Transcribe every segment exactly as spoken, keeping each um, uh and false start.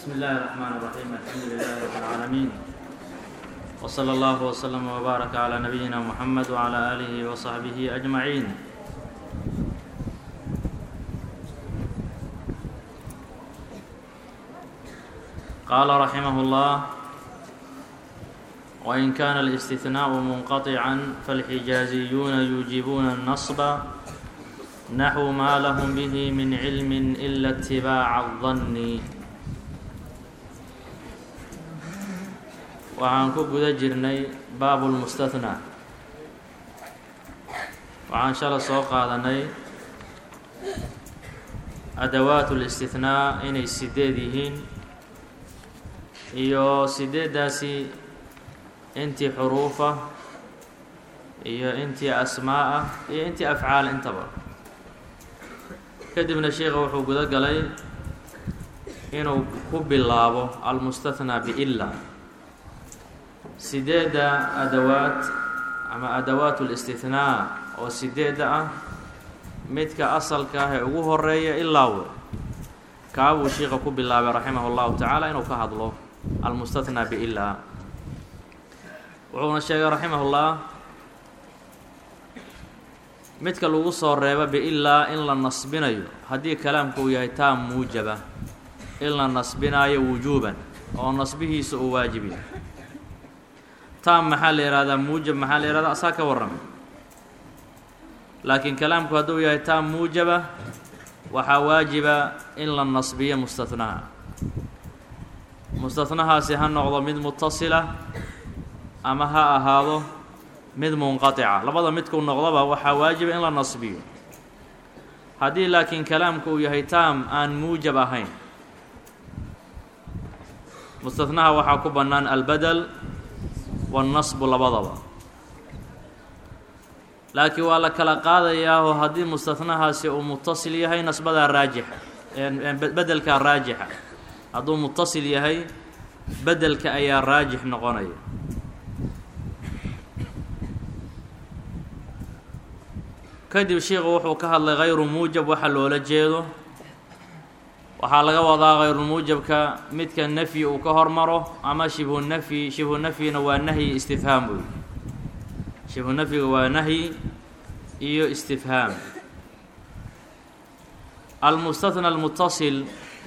بسم الله الرحمن الرحيم الحمد لله رب العالمين وصلى الله وسلم وبارك على نبينا محمد وعلى آله وصحبه أجمعين. قال رحمه الله: وإن كان الاستثناء منقطعا فالحجازيون يوجبون النصب نحو ما لهم به من علم إلا اتباع الظن. waxaan ku guda jirnay baabu lmustathnaa. waxaan shala soo qaadanay adawaatu listithnaa inay sideed yihiin iyo sideeddaasi intii xuruufa iyo intii asmaa ah iyo intii afcaal intaba. kadibna sheekha wuxuu guda galay inuu ku bilaabo almustathnaa biila. sideedda adawaad ama adawaat listithnaa oo sideedda ah midka asalka ah ee ugu horeeya ilaa we kaabuu sheekha ku bilaabay raximah اllahu tacaala inuu ka hadlo almustathnaa biila. wuxuuna sheegay raximah ullah midka lagu soo reebo biilaa in la nasbinayo haddii kalaamku uu yahay taam muujaba in la nasbinaayo wujuuban oo nasbihiisa uu waajibiya. taam maxaa la yihahdaa, muujab maxaa la yihahdaa, asaa ka warramay. laakiin kalaamku hadduu yahay taam muujaba waxaa waajiba in la nasbiyo mustathnaha. mustathnahaasi ha noqdo mid mutasila ama ha ahaado mid munqatica, labada midkuu noqdoba waxaa waajiba in la nasbiyo. haddii laakiin kalaamku uu yahay taam aan muujab ahayn, mustathnaha waxaa ku bannaan albadel wannasbu labadaba. laakiin waa la kala qaadayaa oo haddii mustathnahaasi uu mutasil yahay nasbadaa raajixa, bedelkaa raajixa. hadduu mutasil yahay bedelka ayaa raajix noqonaya. kadib sheikhu wuxuu ka hadlay hayru muujab waxa loola jeedo. waxaa laga wadaa hayrulmuujabka midka nafyi uu ka hormaro ama shibhu nafyi. shibhu nafyina waa nahyi istifhaam wey. shibhu nafyiga waa nahyi iyo istifhaam. almustathna almutasil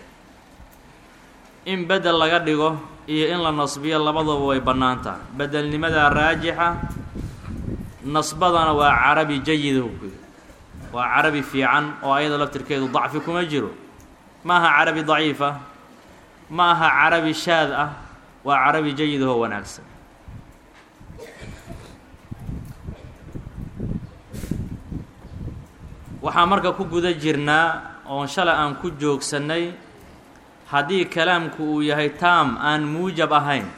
in bedel laga dhigo iyo in la nasbiyo labadaba way bannaan tahay. bedelnimadaa raajixa, nasbadana waa carabi jayid, waa carabi fiican oo ayada laftirkeedu dacfi kuma jiro. ma aha carabi daciifa, ma aha carabi shaad ah, waa carabi jayid oo wanaagsan. waxaa marka ku guda jirnaa oon shalay aan ku joogsannay haddii kalaamku uu yahay taam aan muujab ahayn,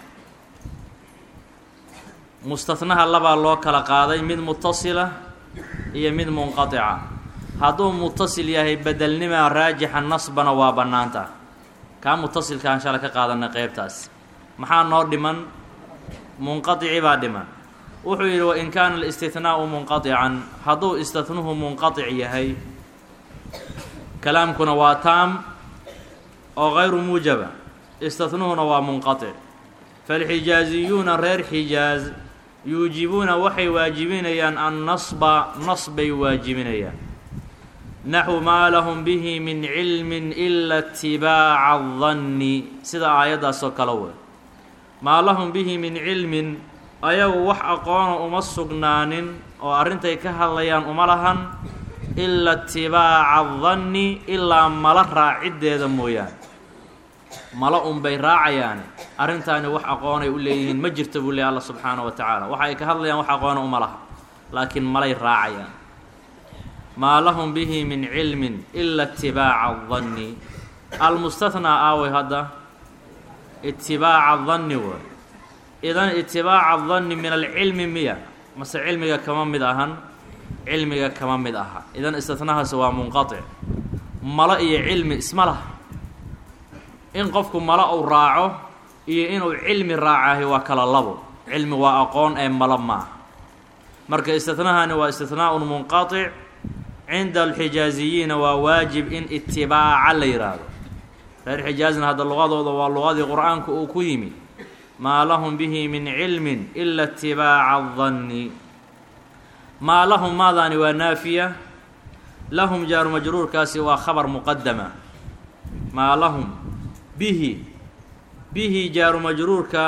mustathnaha labaa loo kala qaaday, mid mutasila iyo mid munqatica. hadduu mutasil yahay bedelnimaa raajixa, nasbana waa bannaanta. kaa mutasilkaan shala ka qaadanay qeybtaas. maxaa noo dhiman? munqadici baa dhiman. wuxuu yidhi wain kaana alistihnaa'u munqadican, hadduu istihnuhu munqadic yahay, kalaamkuna waa taam oo hayru muujaba, istihnuhuna waa munqatic. falxijaaziyuuna reer xijaaz yuujibuuna waxay waajibinayaan annasba, nasbay waajibinayaan. naxwu maa lahum bihi min cilmin ila itibaaca adanni, sida aayaddaasoo kale wey. maa lahum bihi min cilmin, ayagu wax aqoona uma sugnaanin oo arrintay ka hadlayaan uma lahan, ila itibaaca adanni, ilaa mala raaciddeeda mooyaane. mala unbay raacayaane arrintaani wax aqoonay u leeyihiin ma jirto buu leey alla subxaanahu wa tacaala. waxa ay ka hadlayaan wax aqoona uma laha, laakiin malay raacayaan. maa lahum bihi min cilmin ila itibaaca adanni. almustathnaa aaway hadda itibaaca danni way. idan itibaaca danni min alcilmi miya mase cilmiga kama mid ahan? cilmiga kama mid aha. idan istithnahaasi waa munqatic. malo iyo cilmi isma laha. in qofku malo uu raaco iyo inuu cilmi raacahi waa kala labo. cilmi waa aqoon ee malo maaha. marka istithnahani waa istithnaaءun munqatic. cinda alxijaaziyiina waa waajib in itibaaca la yidhaahdo. reer xijaazna hadda luqadooda waa luqadii qur-aanku uu ku yimi maa lahum bihi min cilmin ila itibaaca adanni maa lahum maadaani waa naafiya lahum jaaru majruurkaasi waa khabar muqadama maa lahum bihi bihi jaaru majruurka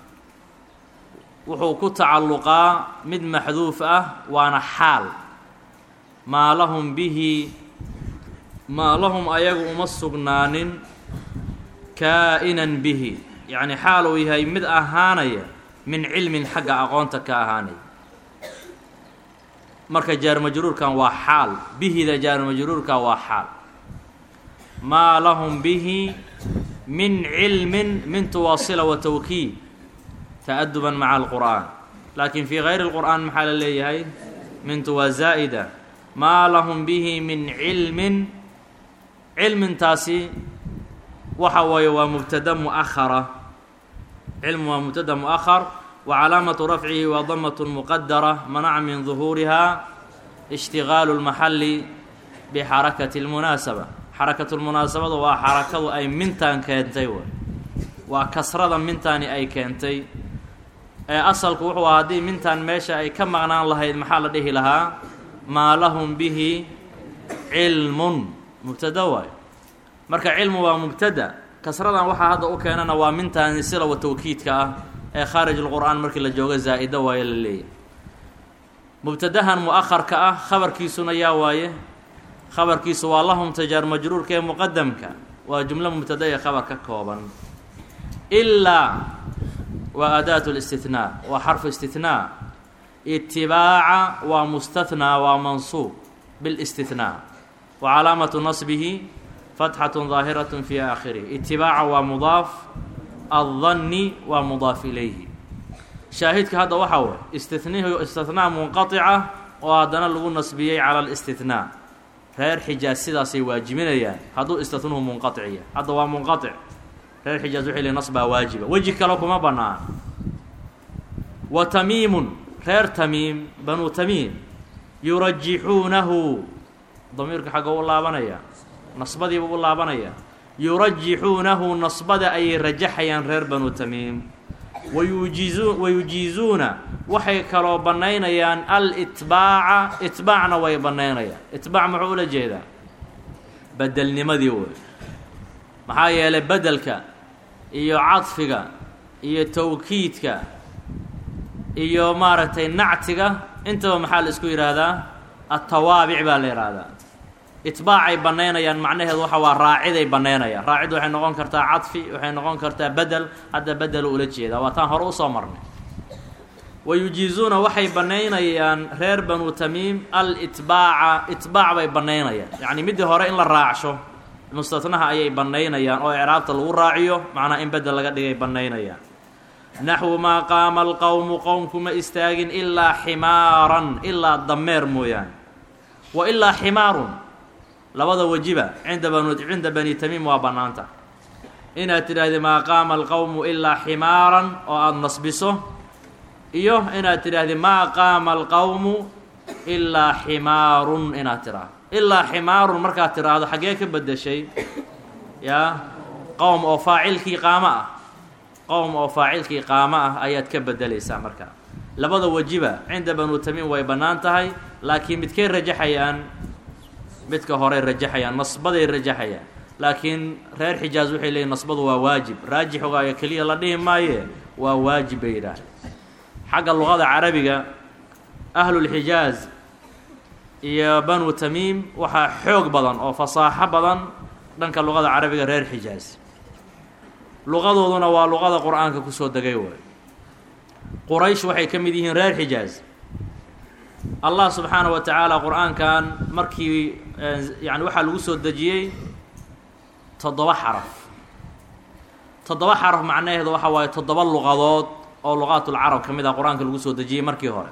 wuxuu ku tacalluqaa mid maxduuf ah waana xaal maa lahum bihi maa lahum ayagu uma sugnaanin kaa'inan bihi yacni xaal uu yahay mid ahaanaya min cilmin xagga aqoonta ka ahaanaya marka jaaru majruurkan waa xaal bihida jaaru majruurka waa xaal maa lahum bihi min cilmin min tuwaasila wa tawkiid ta'aduban maca alqur'aan laakiin fii gayri اlqur'aan maxaa la leeyahay mintu waa zaa'ida maa lahum bihi min cilmin cilmintaasi waxa waaye waa mubtada mu'ahara cilmu waa mubtada mu'ahar wa calaamatu rafcihi waa damat muqadara manaca min duhuuriha ishtigaalu اlmaxali bixarakati اlmunaasaba xarakatu lmunaasabada waa xarakadu ay mintaan keentay w waa kasrada mintaani ay keentay ee asalku wuxuu ahaa haddii mintaan meesha ay ka maqnaan lahayd maxaa la dhihi lahaa maa lahum bihi cilmun mubtada waayo marka cilmu waa mubtada kasradan waxaa hadda u keenana waa mintaani sila wa tawkiidka ah ee khaarij lqur'aan markii la joogo zaa'ida waaye la leeyahay mubtadahan mu'akharka ah khabarkiisuna yaa waaye khabarkiisu waa lahum tajaar majruurka ee muqadamka waa jumlo mubtada ee khabar ka kooban ilaa waa adaatu اlاstinaa waa xarfu istinaa itibaaca waa mustathnaa waa mansuub biاlاstinaa wa calaamatu nasbihi fatxaة ظaahiraة fi aakhirih itibaaca waa mudaaf الdanni waa mudaaf ilayhi shaahidka hadda waxaa way istinihu istihnaa munqaطica oo haddana lagu nasbiyey cala اlاstinaa reer xijaaz sidaasay waajibinayaan hadduu istinuhu munqaطiciya hadda waa munqaطic reer xijaaz waxay leeyiin nasbaa waajiba weji kale kuma bannaan wa tamiimun reer tamiim banu tamiim yurajixuunahu damiirka xagga u laabanaya nasbadiiba u laabanaya yurajixuunahu nasbada ayay rajaxayaan reer banu tamiim wayujiizu wayujiizuuna waxay kaloo bannaynayaan alitbaaca itbaacna way bannaynayaan itbaac muxuu ula jeedaa bedelnimadii wey maxaa yeelay bedelka iyo cadfiga iyo tawkiidka iyo maaragtay nactiga intaba maxaa la isku yidhaahdaa atawaabic baa la yidhaahdaa itbaacay bannaynayaan macnaheedu waxa waa raaciday bannaynayaan raacid waxay noqon kartaa cadfi waxay noqon kartaa bedel hadda bedel ula jeedaa waa taan hore usoo marnay wayujiizuuna waxay bannaynayaan reer banu tamiim alitbaaca itbaac bay bannaynayaan yacni middii hore in la raacsho mustatnaha ayay bannaynayaan oo icraabta lagu raaciyo macnaa in bedel laga dhigay bannaynayaan naxwu maa qaama alqowmu qowmkuma istaagin ilaa ximaaran ilaa dameer mooyaane wa ilaa ximaarun labada wajiba cinda banu cinda bani tamiim waa bannaanta inaad tidhaahdi maa qaama alqowmu ilaa ximaaran oo aada nasbiso iyo inaad tidhaahdi maa qaama alqowmu ilaa ximaarun inaad tidhaahdo ilaa ximaarun markaad tidhaahdo xaggee ka beddeshay yaa qowm oo faacilkii qaamo ah qowm oo faacilkii qaamo ah ayaad ka beddelaysaa markaa labada wajiba cinda banu tamiim way bannaan tahay laakiin midkay rajaxayaan midka horey rajaxayaan nasbaday rajaxayaan laakiin reer xijaaz waxay leeyihin nasbadu waa waajib raajixogaayo keliya la dhihi maaye waa waajib bay yidhaahda xagga luqada carabiga ahlulxijaaz iyo banu tamiim waxaa xoog badan oo fasaaxo badan dhanka luqada carabiga reer xijaaz luqadooduna waa luqada qur-aanka kusoo degay waay quraysh waxay ka mid yihiin reer xijaaz allah subxaanaه wa tacaala qur-aankan markii yani waxaa lagu soo dejiyey toddoba xaraf toddoba xaraf macnaheedu waxa waaye toddoba luqadood oo luqaatulcarab ka mid ah qur-aanka lagu soo dejiyey markii hore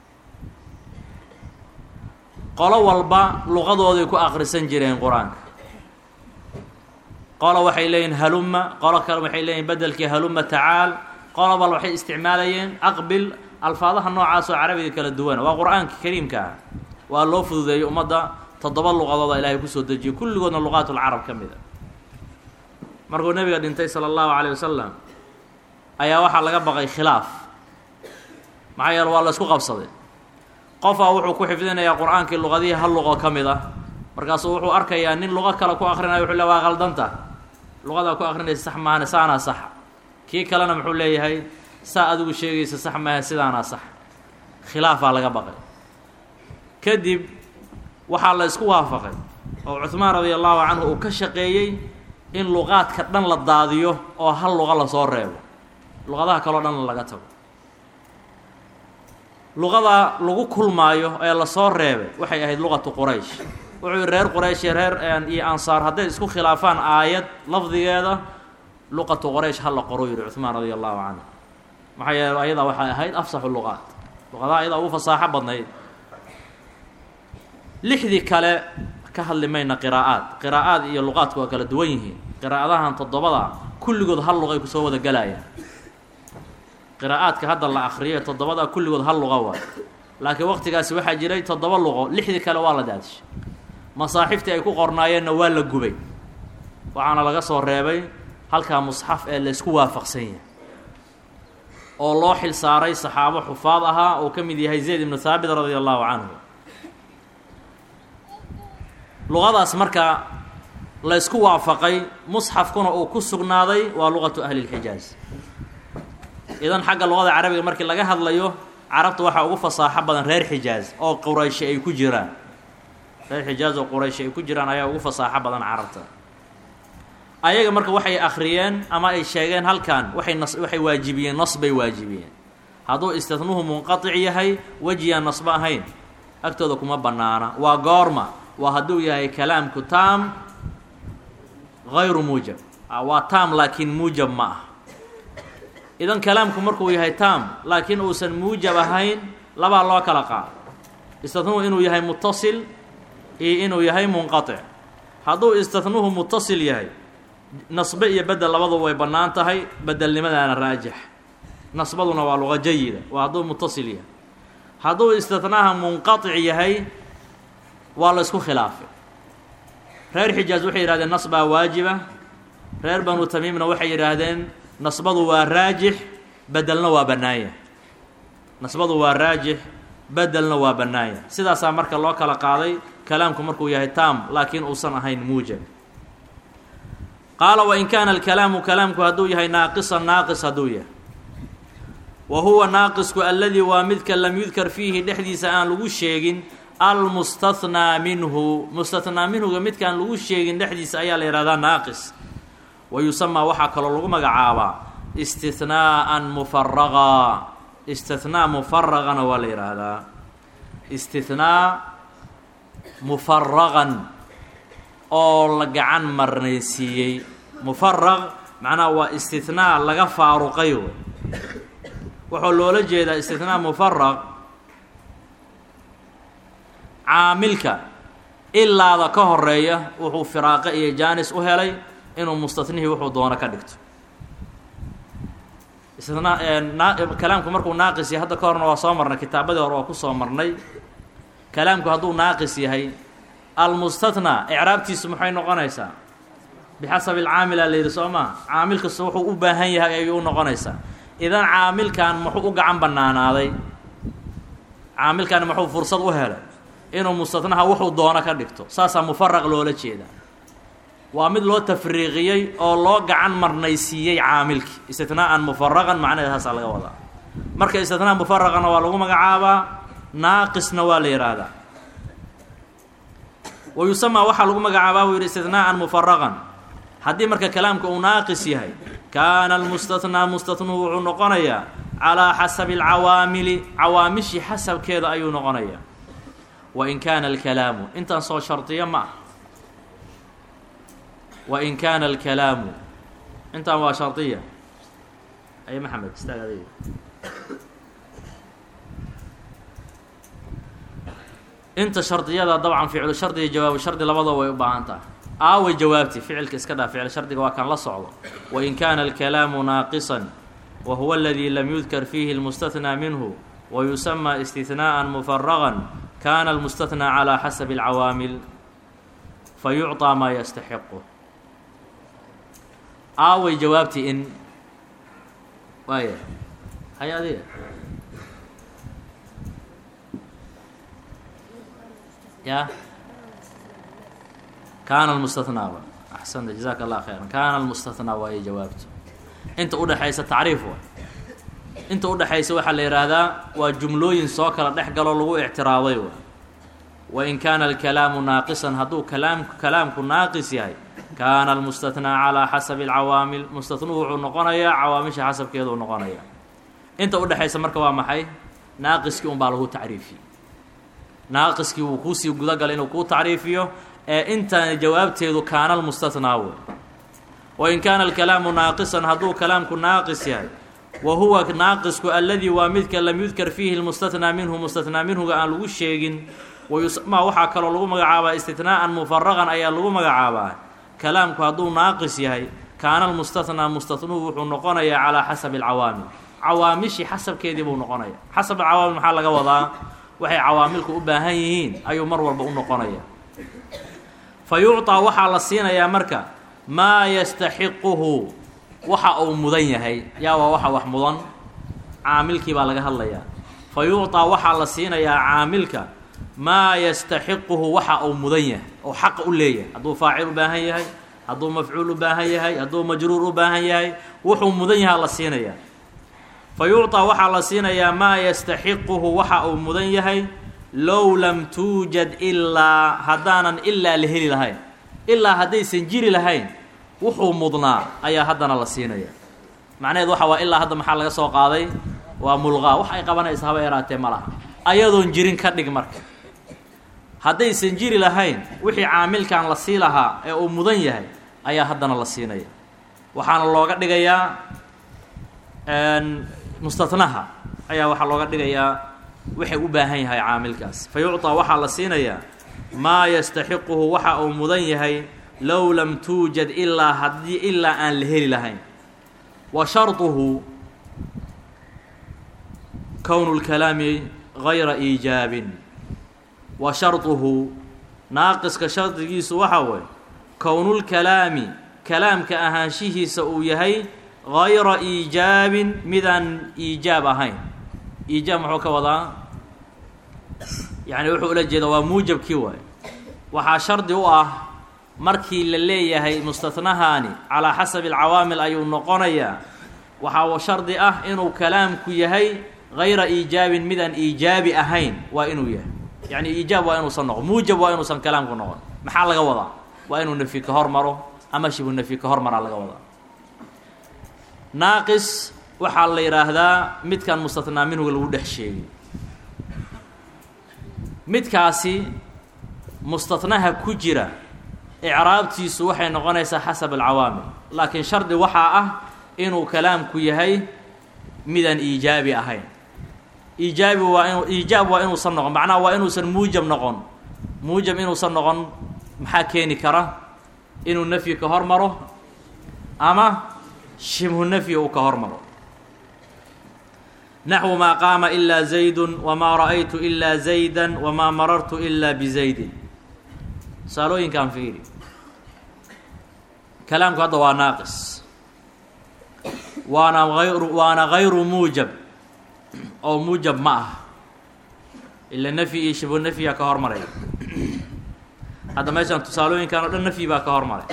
qolo walba luqadooday ku akhrisan jireen qur-aanka qolo waxay leeyihin haluma qolo kale waxay leeyihin bedelkii haluma tacaal qolo bal waxay isticmaalayeen aqbil alfaadaha noocaas oo carabiga kala duwana waa qur-aanka kariimka ah waa loo fududeeyey ummadda toddoba luqadooda ilaahay kusoo dejiyey kulligoodna luqaatulcarab ka mid a markuu nebiga dhintay sala allahu calayh wasalam ayaa waxaa laga baqay khilaaf maxaa yeele waa la isku qabsaday qofaa wuxuu ku xifdinayaa qur-aankii luqadihii hal luqo ka mid ah markaasuu wuxuu arkayaa nin luqo kale ku akrinaya wuxuu le waa qaldanta luqadaa ku akrinaysa sax maahane saanaa saxa kii kalena muxuu leeyahay saa adigu sheegaysa sax maahe sidaanaa sax khilaafaa laga baqay kadib waxaa la isku waafaqay oo cuhmaan radia allahu canhu uu ka shaqeeyey in luqaadka dhan la daadiyo oo hal luqa lasoo reebo luqadaha kaleo dhan laga tago luqada lagu kulmaayo ee lasoo reebay waxay ahayd luqatu quraysh wuxuu yihi reer quraysh iyo reer iyo ansaar hadday isku khilaafaan aayad lafdigeeda luqatu quraysh ha la qoro yihi cuhmaan radia allahu canhu maxaa yeele ayadaa waxay ahayd afsaxu luqaat luqadaha ayadaa ugu fasaaxo badnayd lixdii kale ka hadli mayna qiraa'aad qiraa'aad iyo luqaadku waa kala duwan yihiin qiraa'adahan toddobada kulligood hal luqay kusoo wada galayaan qiraa'aadka hadda la akriyo toddobada kulligood hal luqa waay laakiin waqtigaasi waxaa jiray toddoba luqo lixdii kale waa la daadishay masaaxiftii ay ku qornaayeenna waa la gubay waxaana laga soo reebay halkaa musxaf ee laysku waafaqsan yahay oo loo xil saaray saxaabo xufaad ahaa oo ka mid yahay zayd ibnu haabit radia allahu canhu luqadaas marka la ysku waafaqay musxafkuna uu ku sugnaaday waa luqatu ahli lxijaaz idan xagga luqada carabiga markii laga hadlayo carabta waxaa ugu fasaaxo badan reer xijaaz oo qurayshi ay ku jiraan reer xijaaz oo qurayshi ay ku jiraan ayaa ugu fasaaxo badan carabta ayaga marka waxay akhriyeen ama ay sheegeen halkan waxay nas waxay waajibiyeen nas bay waajibiyeen hadduu istihnuhu munqatic yahay wejiyaan nasba ahayn agtooda kuma bannaana waa goorma waa hadduu yahay kalaamku taam hayru muujab waa taam laakiin muujab ma ah idan kalaamku markuu yahay taam laakiin uusan muujab ahayn labaa loo kala qaado istihnuhu inuu yahay mutasil iyo inuu yahay munqatic hadduu istihnuhu mutasil yahay nasbe iyo bedel labadu way bannaan tahay bedelnimadaana raajix nasbaduna waa luqa jayida waa hadduu mutasil yahay hadduu istihnaha munqatic yahay waa la isku khilaafay reer xijaaz waxay yidhahdeen nasbaa waajiba reer banu tamiimna waxay yidhaahdeen nasbadu waa raajix bedelna waa bannaanya nasbadu waa raajix bedelna waa bannaanya sidaasaa marka loo kala qaaday kalaamku markuu yahay taam laakiin uusan ahayn muujab qaala wain kaana alkalaamu kalaamku hadduu yahay naaqisan naaqis hadduu yahay wa huwa naaqisku alladii waa midka lam yudkar fiihi dhexdiisa aan lagu sheegin almustathnaa minhu mustathnaa minhuga midkaan lagu sheegin dhexdiisa ayaa la yihahdaa naaqis wa yusamaa waxaa kaloo lagu magacaabaa istihnaa'an mufaraqa istihnaa mufaraqana waa la yidhaahdaa istihnaa mufaraqan oo la gacan marnaysiiyey mufaraq macnaha waa istihnaa laga faaruqay wuxuu loola jeedaa istihnaa mufaraq caamilka ilaada ka horeeya wuxuu firaaqe iyo jaanis u helay inuu mustathnihii wuxuu doono ka dhigto istinaa kalaamku markuu naaqis yahay hadda ka horna waa soo marnay kitaabadii hore waa ku soo marnay kalaamku hadduu naaqis yahay almustathnaa icraabtiisu maxay noqonaysaa bixasabi alcaamila la yidhi soo maa caamil kasta wuxuu u baahan yahay ayay u noqonaysaa idan caamilkan muxuu u gacan bannaanaaday caamilkan muxuu fursad u helay inuu mustathnaha wuxuu doono ka dhigto saasaa mufaraq loola jeedaa waa mid loo tafriiqiyey oo loo gacan marnaysiiyey caamilkii istihnaa'an mufaraqan macnaheed haasaa laga wadaa marka istithnaa mufaraqana waa lagu magacaabaa naaqisna waa la yidhaahdaa wa yusamaa waxaa lagu magacaabaa buu yidhi istihnaa'an mufaraqan haddii marka kalaamka uu naaqis yahay kaana almustathnaa mustathnuhu wuxuu noqonayaa calaa xasabi alcawaamili cawaamishii xasabkeeda ayuu noqonayaa wain kaana alkalaamu intaan soo shardiyo ma ah wain kaana alkalaamu intaan waa shardiya ay maxamed istaag adayga inta shardiyada dabcan ficlu shardi iyo jawaabu shardi labadaba way u baahan tahay aaway jawaabti ficilka iska dhaa ficil shardiga waa kan la socdo wain kaana alkalaamu naaqisan wa huwa aladii lam yudkar fiihi almustathnaa minhu wa yusamaa istihnaa'an mufaraqan kaana almustathnaa calaa xasabi alcawaamil fayucطaa maa yastaxiqu aaway jawaabtii in waaya hay adiga ya kaana almustathnaa axsanta jazaaka allah khayran kaana almustathnaa waayo jawaabto inta udhexaysa tacriif wa inta udhexaysa waxaa la yidhaahdaa waa jumlooyin soo kala dhex galoo lagu ictiraaday wa wain kaana alkalaamu naaqisan hadduu kalaam kalaamku naaqis yahay kaana almustathnaa calaa xasabi alcawaamil mustathnuhu wuxuu noqonayaa cawaamisha xasabkeeda u noqonaya inta udhexaysa marka waa maxay naaqiskii un baa lagu tacriifiyey naaqiskii wuu kuusii gudagalay inuu kuu tacriifiyo ee intaan jawaabteedu kaana almustathnaa wey wain kaana alkalaamu naaqisan hadduu kalaamku naaqis yahay wa huwa naaqisku alladii waa midka lam yudkar fiihi lmustathnaa minhu mustathnaa minhuga aan lagu sheegin wayusamaa waxaa kaloo lagu magacaabaa istitnaa'an mufaraqan ayaa lagu magacaabaa kalaamku hadduu naaqis yahay kaana almustathnaa mustathnuhu wuxuu noqonayaa calaa xasabi alcawaamil cawaamishii xasabkeedii buu noqonaya xasab alcawaamil maxaa laga wadaa waxay cawaamilku u baahan yihiin ayuu mar walba u noqonaya fa yucطaa waxaa la siinayaa marka maa yastaxiquhu waxa uu mudan yahay yaa waa waxa wax mudan caamilkii baa laga hadlayaa fa yucطaa waxaa la siinayaa caamilka maa yastaxiquhu waxa uu mudan yahay oo xaqa u leeyahay hadduu faacil u baahan yahay hadduu mafcuul u baahan yahay hadduu majruur u baahan yahay wuxuu mudan yahaa la siinayaa fa yucطaa waxaa la siinayaa maa yastaxiquhu waxa uu mudan yahay low lam tuujad ilaa haddaanan ilaa la heli lahayn ilaa haddaysan jiri lahayn wuxuu mudnaa ayaa haddana la siinaya macnaheed waxa waa ilaa hadda maxaa laga soo qaaday waa mulqaa wax ay qabanaysa haba yaraatee ma laha ayadoon jirin ka dhig marka haddaysan jiri lahayn wixii caamilkan la sii lahaa ee uu mudan yahay ayaa haddana la siinaya waxaana looga dhigayaa mustathnaha ayaa waxaa looga dhigayaa waxay u baahan yahay caamilkaas fa yucطaa waxaa la siinayaa maa yastaxiquhu waxa uu mudan yahay low lam tuujad ilaa haddii ilaa aan la heli lahayn wa sharطuhu kownu اlkalaami gayra iijaabin wa sharطuhu naaqiska shardigiisu waxaa waye kownulkalaami kalaamka ahaanshihiisa uu yahay gayra iijaabin midaan iijaab ahayn iijaab muxuu ka wadaa yacni wuxuu ula jeeda waa muujabkii waaye waxaa shardi u ah markii la leeyahay mustathnahaani calaa xasabi alcawaamil ayuu noqonayaa waxaa shardi ah inuu kalaamku yahay gayra iijaabin midaan iijaabi ahayn waa inuu yahay yacni iijaab waa inuusan noqon muujab waa inuusan kalaamku noqon maxaa laga wadaa waa inuu nafyi ka hor maro ama shibu nafyi ka hor maraa laga wadaa naaqis waxaa la yidhaahdaa midkan mustathnaa minhuga lagu dhex sheegay midkaasi mustathnaha ku jira icraabtiisu waxay noqonaysaa xasab alcawaamil laakiin shardi waxaa ah inuu kalaamku yahay midaan iijaabi ahayn iijaabi waa inu iijaab waa inuusan noqon macnaha waa inuusan muujab noqon muujab inuusan noqon maxaa keeni kara inuu nafyi ka hor maro ama shibhu nafyi uu ka hor maro naxwu maa qaama ilaa zaydun wamaa ra'aytu ilaa zaydan wamaa marartu ilaa bizaydin tusaalooyinkaan fiiri kalaamku hadda waa naaqis waana ayru waana gayru muujab oo muujab ma ah ila nafyi iyo shibhu nafyiyaa ka hormaray hadda meeshaan tusaalooyinkan o dhan nafyi baa ka hormaray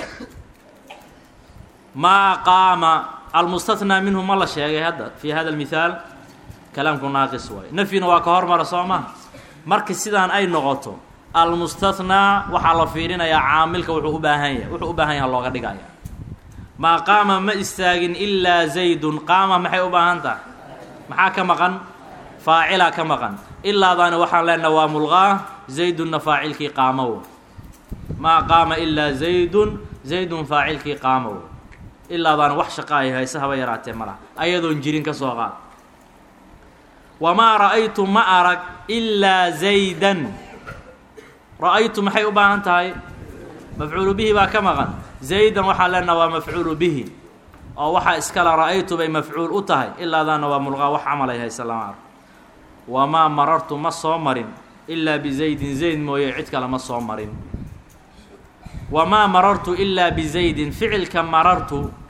maa qaama almustathnaa minhu ma la sheegay hadda fi hada almithaal kalaamku naaqis waaye nafyina waa ka hormara soo maha marka sidaan ay noqoto almustathnaa waxaa la fiirinayaa caamilka wuxuu u baahan yahay wuxuu u baahan yaha looga dhigaya maa qaama ma istaagin ilaa zaydun qaama maxay u baahan tahay maxaa ka maqan faacilaa ka maqan ilaadaani waxaan leenaha waa mulqaa zaydunna faacilkii qaama wo maa qaama ilaa zaydun zaydun faacilkii qaama wo ilaadaani wax shaqa ay hayse haba yaraatee ma laha ayadoon jirin ka soo qaad wamaa ra'aytu ma arag ilaa zaydan ra'aytu maxay u baahan tahay mafcuulu bihi baa ka maqan zaydan waxaa leenaha waa mafcuulu bihi oo waxaa iskala ra'aytu bay mafcuul u tahay ilaadaana waa mulqaa wax camalay hayse lama arag wamaa marartu ma soo marin ilaa bizaydin zayd mooye cid kale ma soo marin wamaa marartu ilaa bizaydin ficilka marartu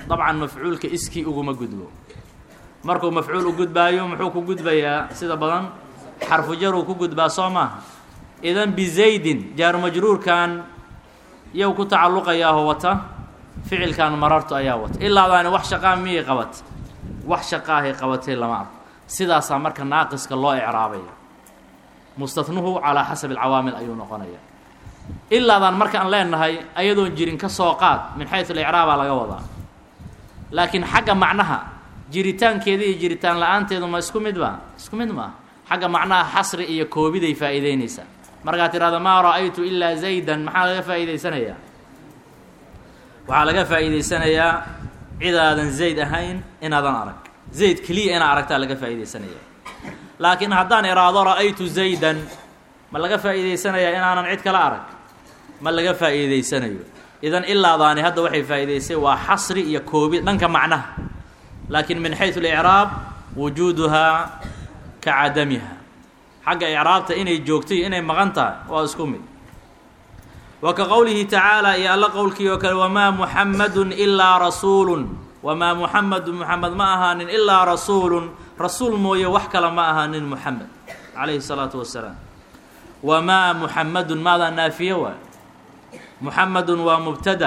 dabcan mafcuulka iskii uguma gudbo markuu mafcuul u gudbaayo muxuu ku gudbayaa sida badan xarfu jar uu ku gudbaa soo maaha idan bizaydin jaar majruurkan yow ku tacalluqayaa wata ficilkan marartu ayaa wata ilaa daani wax shaqaa miyay qabat wax shaqaahay qabatay lama arko sidaasaa marka naaqiska loo icraabaya mustathnuhu calaa xasabi alcawaamil ayuu noqonaya ilaadaan markaan leenahay ayadoon jirin ka soo qaad min xaysu alicraabaa laga wadaa laakiin xagga macnaha jiritaankeeda iyo jiritaan la-aanteedu ma isku mid ba isku mid maaha xagga macnaha xasri iyo koobiday faa'iideynaysaa markaad tidhahdo maa ra'aytu ilaa zaydan maxaa laga faa'iidaysanayaa waxaa laga faa'iidaysanayaa cidaadan zayd ahayn inaadan arag zayd keliya inaa aragtaa laga faa'iidaysanaya laakiin haddaan iraado ra'aytu zaydan ma laga faa'iidaysanayaa inaanan cid kala arag ma laga faa'iidaysanayo idan ilaadaani hadda waxay faa'iidaysay waa xasri iyo koobi dhanka macnaha laakiin min xaysu alicraab wujuuduhaa ka cadamiha xagga icraabta inay joogto iyo inay maqan tahay waa isku mid wa ka qowlihi tacaala iyo alla qowlkii oo kale wamaa muxammadun ilaa rasuulun wamaa muxamedun muxamed ma ahaanin ilaa rasuulun rasuul mooye wax kale ma ahaanin muxamed calayhi الsalaatu wasalaam wamaa muxamedun maadaa naafiye waay muxamedun waa mubtada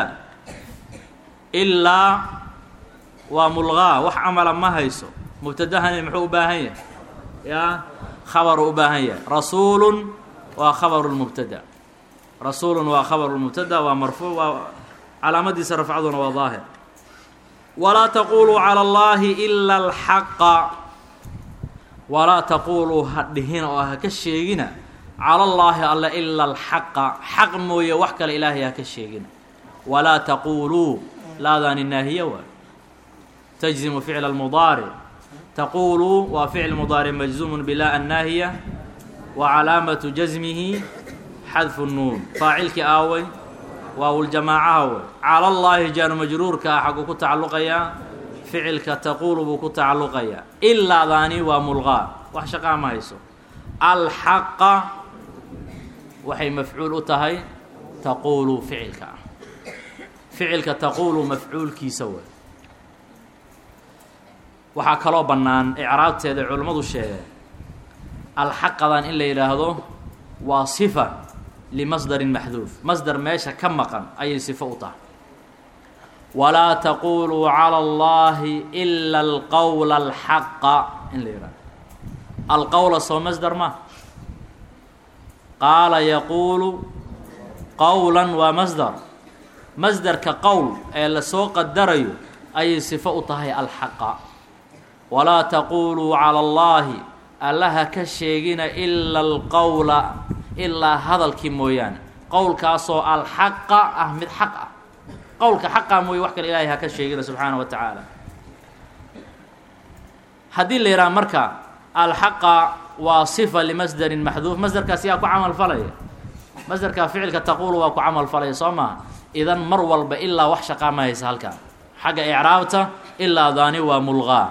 ilaa waa mulgaa wax camala ma hayso mubtadahani muxuu u baahan yahay yaa khabaru u baahan yahay rasuulun waa khabaru lmubtada rasuulun waa khabaru lmubtada waa marfuuc waa calaamadiisa rafcaduna waa daahir walaa taquluu calى اllahi ila alxaqa walaa taquluu ha dhihin oo ha ka sheegina cala اllaahi alla ila alxaqa xaq mooye wax kale ilaahay ha ka sheegina walaa taquluu laadaani naahiye waay تجزم فعل المضارع تقول وفعل مضارع مجزوم بلا الناهية وعلامة جزمه حذف النون فاعلك آوي واو الجماعة آوي على الله جار مجرور كحق كتعلقيا فعلك تقول بكتعلقيا إلا ذاني وملغى وحشقا ما يسو الحق وحي مفعول أتهي تقول فعلك فعلك تقول مفعول كي سوى waxaa kaloo bannaan icraabteeda culimmadu sheegay alxaqadan in la yidhaahdo waa sifa limasdarin maxduuf masdar meesha ka maqan ayay sifo u tahay walaa taquluu cala allahi ila alqowla alxaqa in la yidhahdo alqowla soo masdar ma qaala yaquulu qowlan waa masdar masdarka qowl ee lasoo qadarayo ayay sifo u tahay alxaqa walaa taquluu cala allaahi allaha ka sheegina ila alqowla ilaa hadalkii mooyaane qowlkaasoo alxaqa ah mid xaq ah qowlka xaqa mooye wax kale ilaahay ha ka sheegina subxaana wa tacaala haddii la yidhaha marka alxaqa waa sifa limasdarin maxduuf masdarkaas yaa ku camal falaya masdarkaa ficilka taquulu waa ku camal falaya soo maha idan mar walba ilaa wax shaqaa ma haysa halkaa xagga icraabta ilaa daani waa mulgaa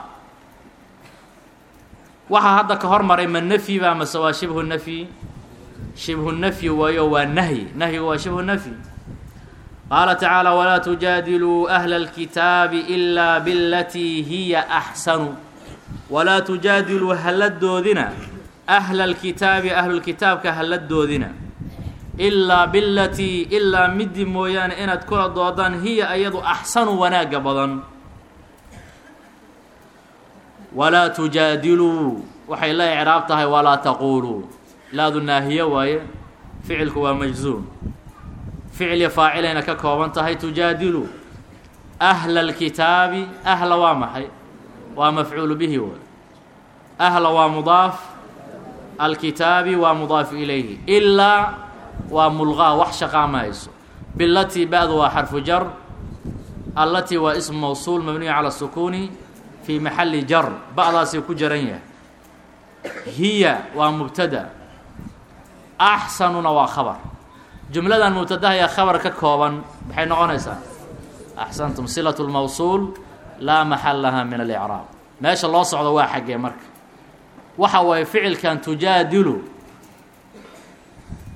waxaa hadda ka hormaray ma nafyi ba mase waa shibhu nafyi shibhu nafyi waayo waa nahyi nahyigu waa shibhu nafyi qaala tacaala walaa tujaadiluu ahla اlkitaabi ilaa bilatii hiya axsanu walaa tujaadiluu halladoodina ahla اlkitaabi ahlulkitaabka halladoodina ilaa bilatii ilaa midii mooyaane inaad kula doodaan hiya iyadu axsanu wanaagga badan walaa tujaadiluu waxay la icraab tahay walaa taquuluu laadu naahiye waaye ficilku waa majzuum ficil iyo faacilayna ka kooban tahay tujaadiluu ahla alkitaabi ahla waa maxay waa mafcuulu bihi waay ahla waa mudaaf alkitaabi waa mudaaf ilayhi ilaa waa mulqaa wax shaqaa ma hayso bilatii ba'du waa xarfu jar allatii waa ism mawsuul mabniyu cala sukuuni في محل جر بعضaasi ku jaran yahay hiya waa mubtada axsanuna waa khabar jumladan mubtadaha iyo khabar ka kooban maxay noqonaysaa axsantum silaة الmawsuul laa maxal laha min اlإcraab meesha loo socdo waa xaggee marka waxa waaye ficilkan tujaadilu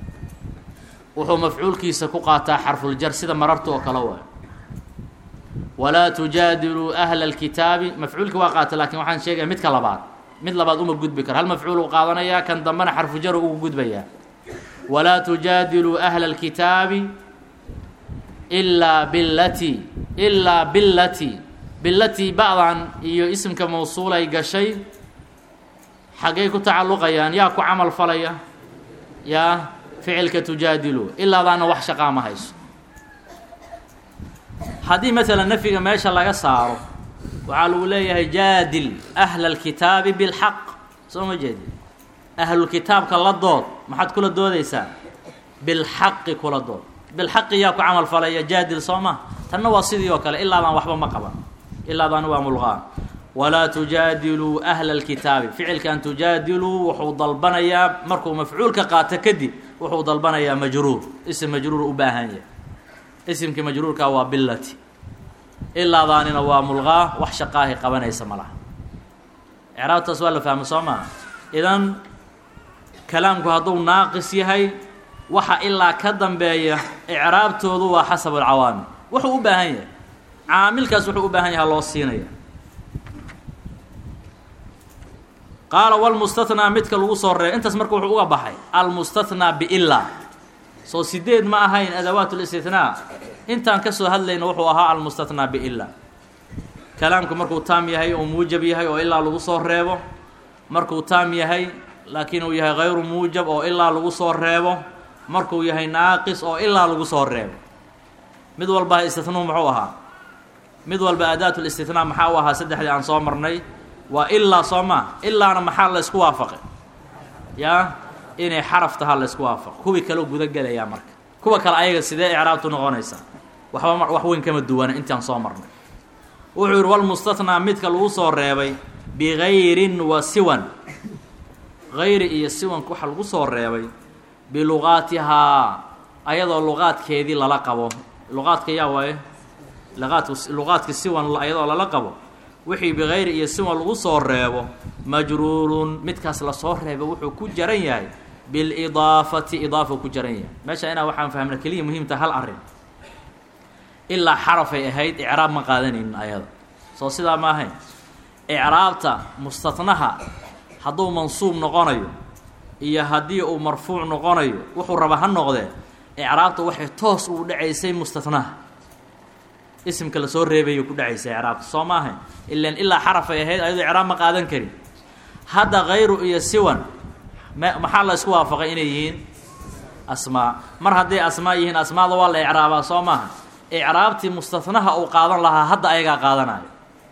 wuxuu mafcuulkiisa ku qaataa xarfuljar sida mararta oo kale waay walaa tujaadiluu ahla alkitaabi mafcuulki waa qaata lakin waxaan sheegaya midka labaad mid labaad uma gudbi karo hal mafcuul uu qaadanayaa kan dambena xarfu jar ugu gudbayaa walaa tujaadiluu ahla alkitaabi ilaa bilati ilaa bilati bilati ba'dan iyo isimka mawsuulay gashay xaggay ku tacalluqayaan yaa ku camal falaya yaa ficilka tujaadiluu ilaadaana wax shaqaa ma hayso haddii maalan nafyiga meesha laga saaro waxaa lagu leeyahay jaadil ahla alkitaabi bilxaq soo ma jeedi ahlulkitaabka la dood maxaad kula doodaysaa bilxaqi kula dood bilxaqi yaa ku camal falaya jaadil soo ma tanna waa sidii oo kale ilaadaan waxba ma qaban ilaadaan waa mulqaan walaa tujaadiluu ahla alkitaabi ficilkan tujaadiluu wuxuu dalbanayaa markuu mafcuulka qaato kadib wuxuu dalbanayaa majruur ism majruur u baahan yahay isimkii majruurka waa bilati ilaadaanina waa mulqaa wax shaqaahi qabanaysa ma laha icraabtaas waa la fahmo soo maa idan kalaamku hadduu naaqis yahay waxa ilaa ka dambeeya icraabtoodu waa xasab alcawaamil wuxuu u baahan yahay caamilkaas wuxuu u baahan yahay loo siinaya qaala walmustathnaa midka lagu soo reebay intaas marka wuxuu uga baxay almustathnaa biilaa soo sideed ma ahayn adawaat اlاstinaa intaan ka soo hadlayna wuxuu ahaa almustathnaa biilaa kalaamku markuu taam yahay oo muujab yahay oo ilaa lagu soo reebo markuu taam yahay laakiin uu yahay hayru muujab oo ilaa lagu soo reebo markuu yahay naaqis oo ilaa lagu soo reebo mid walba istithnuu muxuu ahaa mid walba adaat اlاstinaa maxaa u ahaa saddexdii aan soo marnay waa ilaa soo maa ilaana maxaa la isku waafaqay yaa inay xaraf tahaa la isku waafaqo kuwii kaleo guda gelayaa marka kuwa kale ayaga sidee icraabtu noqonaysaa waxba wax weyn kama duwana intaan soo marnay wuxuu yihi walmustathnaa midka lagu soo reebay bigayrin wa siwan gayri iyo siwanka waxa lagu soo reebay biluqaatihaa ayadoo luqaadkeedii lala qabo luqaadka yaa waaye luqaadku luqaadka siwan ayadoo lala qabo wixii bigayri iyo siwan lagu soo reebo majruurun midkaas lasoo reebo wuxuu ku jaran yahay bilidaafati idaafa ku jaran yahay meesha inaa waxaan fahmna keliya muhiimta hal arrin ilaa xarafay ahayd icraab ma qaadanaynin ayada soo sidaa ma ahayn icraabta mustatnaha hadduu mansuub noqonayo iyo haddii uu marfuuc noqonayo wuxuu raba ha noqdee icraabta waxay toos ugu dhacaysay mustatnaha isimka lasoo reebayo ku dhacaysa icraabta soo ma ahayn ilan ilaa xarafay ahayd ayadoo icraab ma qaadan karin hadda hayru iyo siwan ma maxaa la isku waafaqay inay yihiin asmaa mar hadday asmaa yihiin asmaada waa la icraabaa soo maaha icraabtii mustatnaha uu qaadan lahaa hadda ayagaa qaadanayo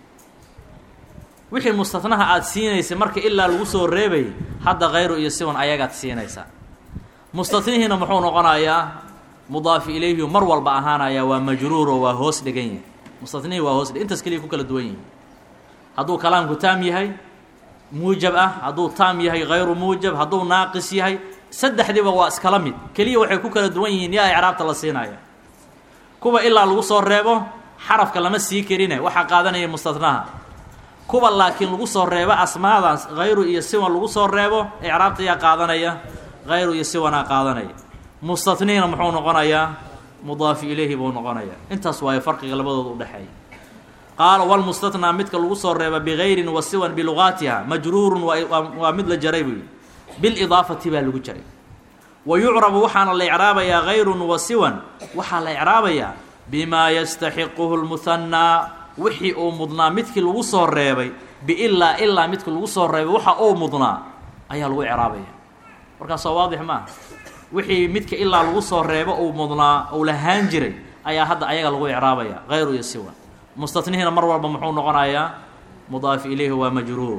wixii mustatnaha aada siinaysay marka ilaa lagu soo reebayay hadda hayru iyo siwan ayagaad siinaysaa mustatnihiina muxuu noqonayaa mudaafi ilayhi mar walba ahaanaya waa majruuro waa hoos dhigan yahay mustatnihii waa hoos dhig intaas keliya ku kala duwan yihin hadduu kalaamku taam yahay muujab ah hadduu taam yahay hayru muujab hadduu naaqis yahay saddexdiiba waa iskala mid keliya waxay ku kala duwan yihiin yaa icraabta la siinaya kuwa ilaa lagu soo reebo xarafka lama sii karine waxaa qaadanaya mustatnaha kuwa laakiin lagu soo reebo asmaadaas hayru iyo siwan lagu soo reebo icraabta yaa qaadanaya hayru iyo siwanaa qaadanaya mustatniina muxuu noqonayaa mudaafi ilayhi buu noqonayaa intaas waayo farqiga labadooda udhexeeya qaala walmustathnaa midka lagu soo reeba bigayrin wa siwan biluqaatiha majruurun waa mid la jaray buu yihi bilidaafati baa lagu jaray wa yucrabu waxaana la icraabayaa gayrun wa siwan waxaa la icraabayaa bimaa yastaxiquhu lmuhannaa wixii uu mudnaa midkii lagu soo reebay biilaa ilaa midkii lagu soo reebay waxa uu mudnaa ayaa lagu icraabaya markaas waa waadix maaha wixii midka ilaa lagu soo reebo uu mudnaa uu lahaan jiray ayaa hadda ayaga lagu icraabaya hayru iyo siwan mustatnihiina mar walba muxuu noqonayaa mudaafi ilayhi waa majruur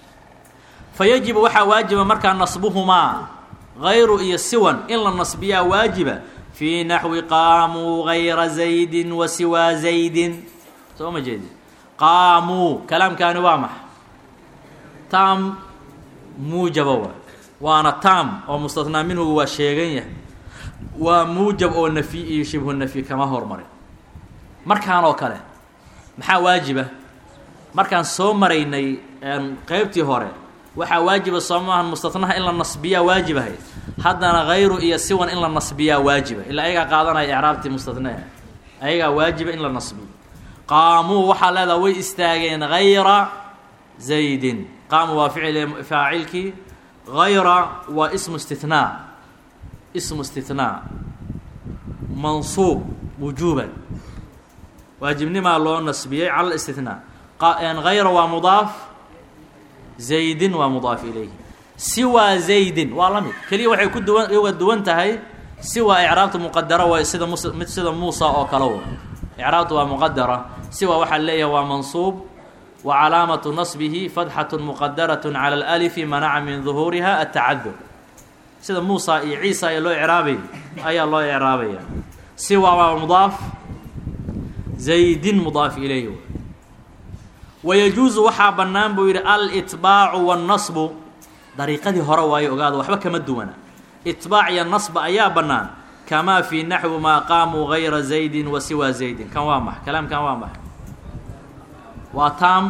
fa yajibu waxaa waajiba markaa nasbuhumaa hayru iyo siwan in la nasbiyaa waajiba fii naxwi qaamuu gayra zaydin wa siwaa zaydin soo ma jeedi qaamuu kalaamkaani waa maxa taam muujaba waa waana taam oo mustathnaa minhu waa sheegan yahay waa muujab oo nafyi iyo shibhu nafyi kama hormarin markaan oo kale maxaa waajiba markaan soo maraynay qeybtii hore waxaa waajiba soo maahan mustatnaha in la nasbiyaa waajibahay haddana hayru iyo siwan in la nasbiyaa waajiba ilaa ayagaa qaadanaya icraabtii mustatnaha ayagaa waajiba in la nasbiyo qaamuu waxaa leedaha way istaageen hayra zaydin. qaamuu waa ficil faacilkii, hayra waa ismu istithnaa, ismu istithnaa mansuub wujuuban, waajibnimaa loo nasbiyey cala istithnaa. hayra waa mudaaf, zaydin waa mudaaf ilayhi. siwaa zaydin waa la mid, keliya waxay ku duwan uga duwan tahay siwaa icraabta muqadara waa sida mus mid sida muusa oo kale w icraabtu waa muqadara. siwaa waxaa leeyahay waa mansuub wa calaamatu nasbihi fadxatu muqadarat cala alalifi manaca min duhuuriha atacadur. sida muusa iyo ciisa ee loo icraabay ayaa loo icraabaya. siwaa waa mudaaf, zaydin mudaaf ilayhi. wayajuusu waxaa bannaan buu yidhi alitbaacu waannasbu, dariiqadii hore waayo ogaada waxba kama duwana. itbaac iyo nasba ayaa bannaan, kamaa fii naxwi maa qaamuu hayra zaydin wa siwaa zaydin. kan waa max kalaamkan waa max waa taam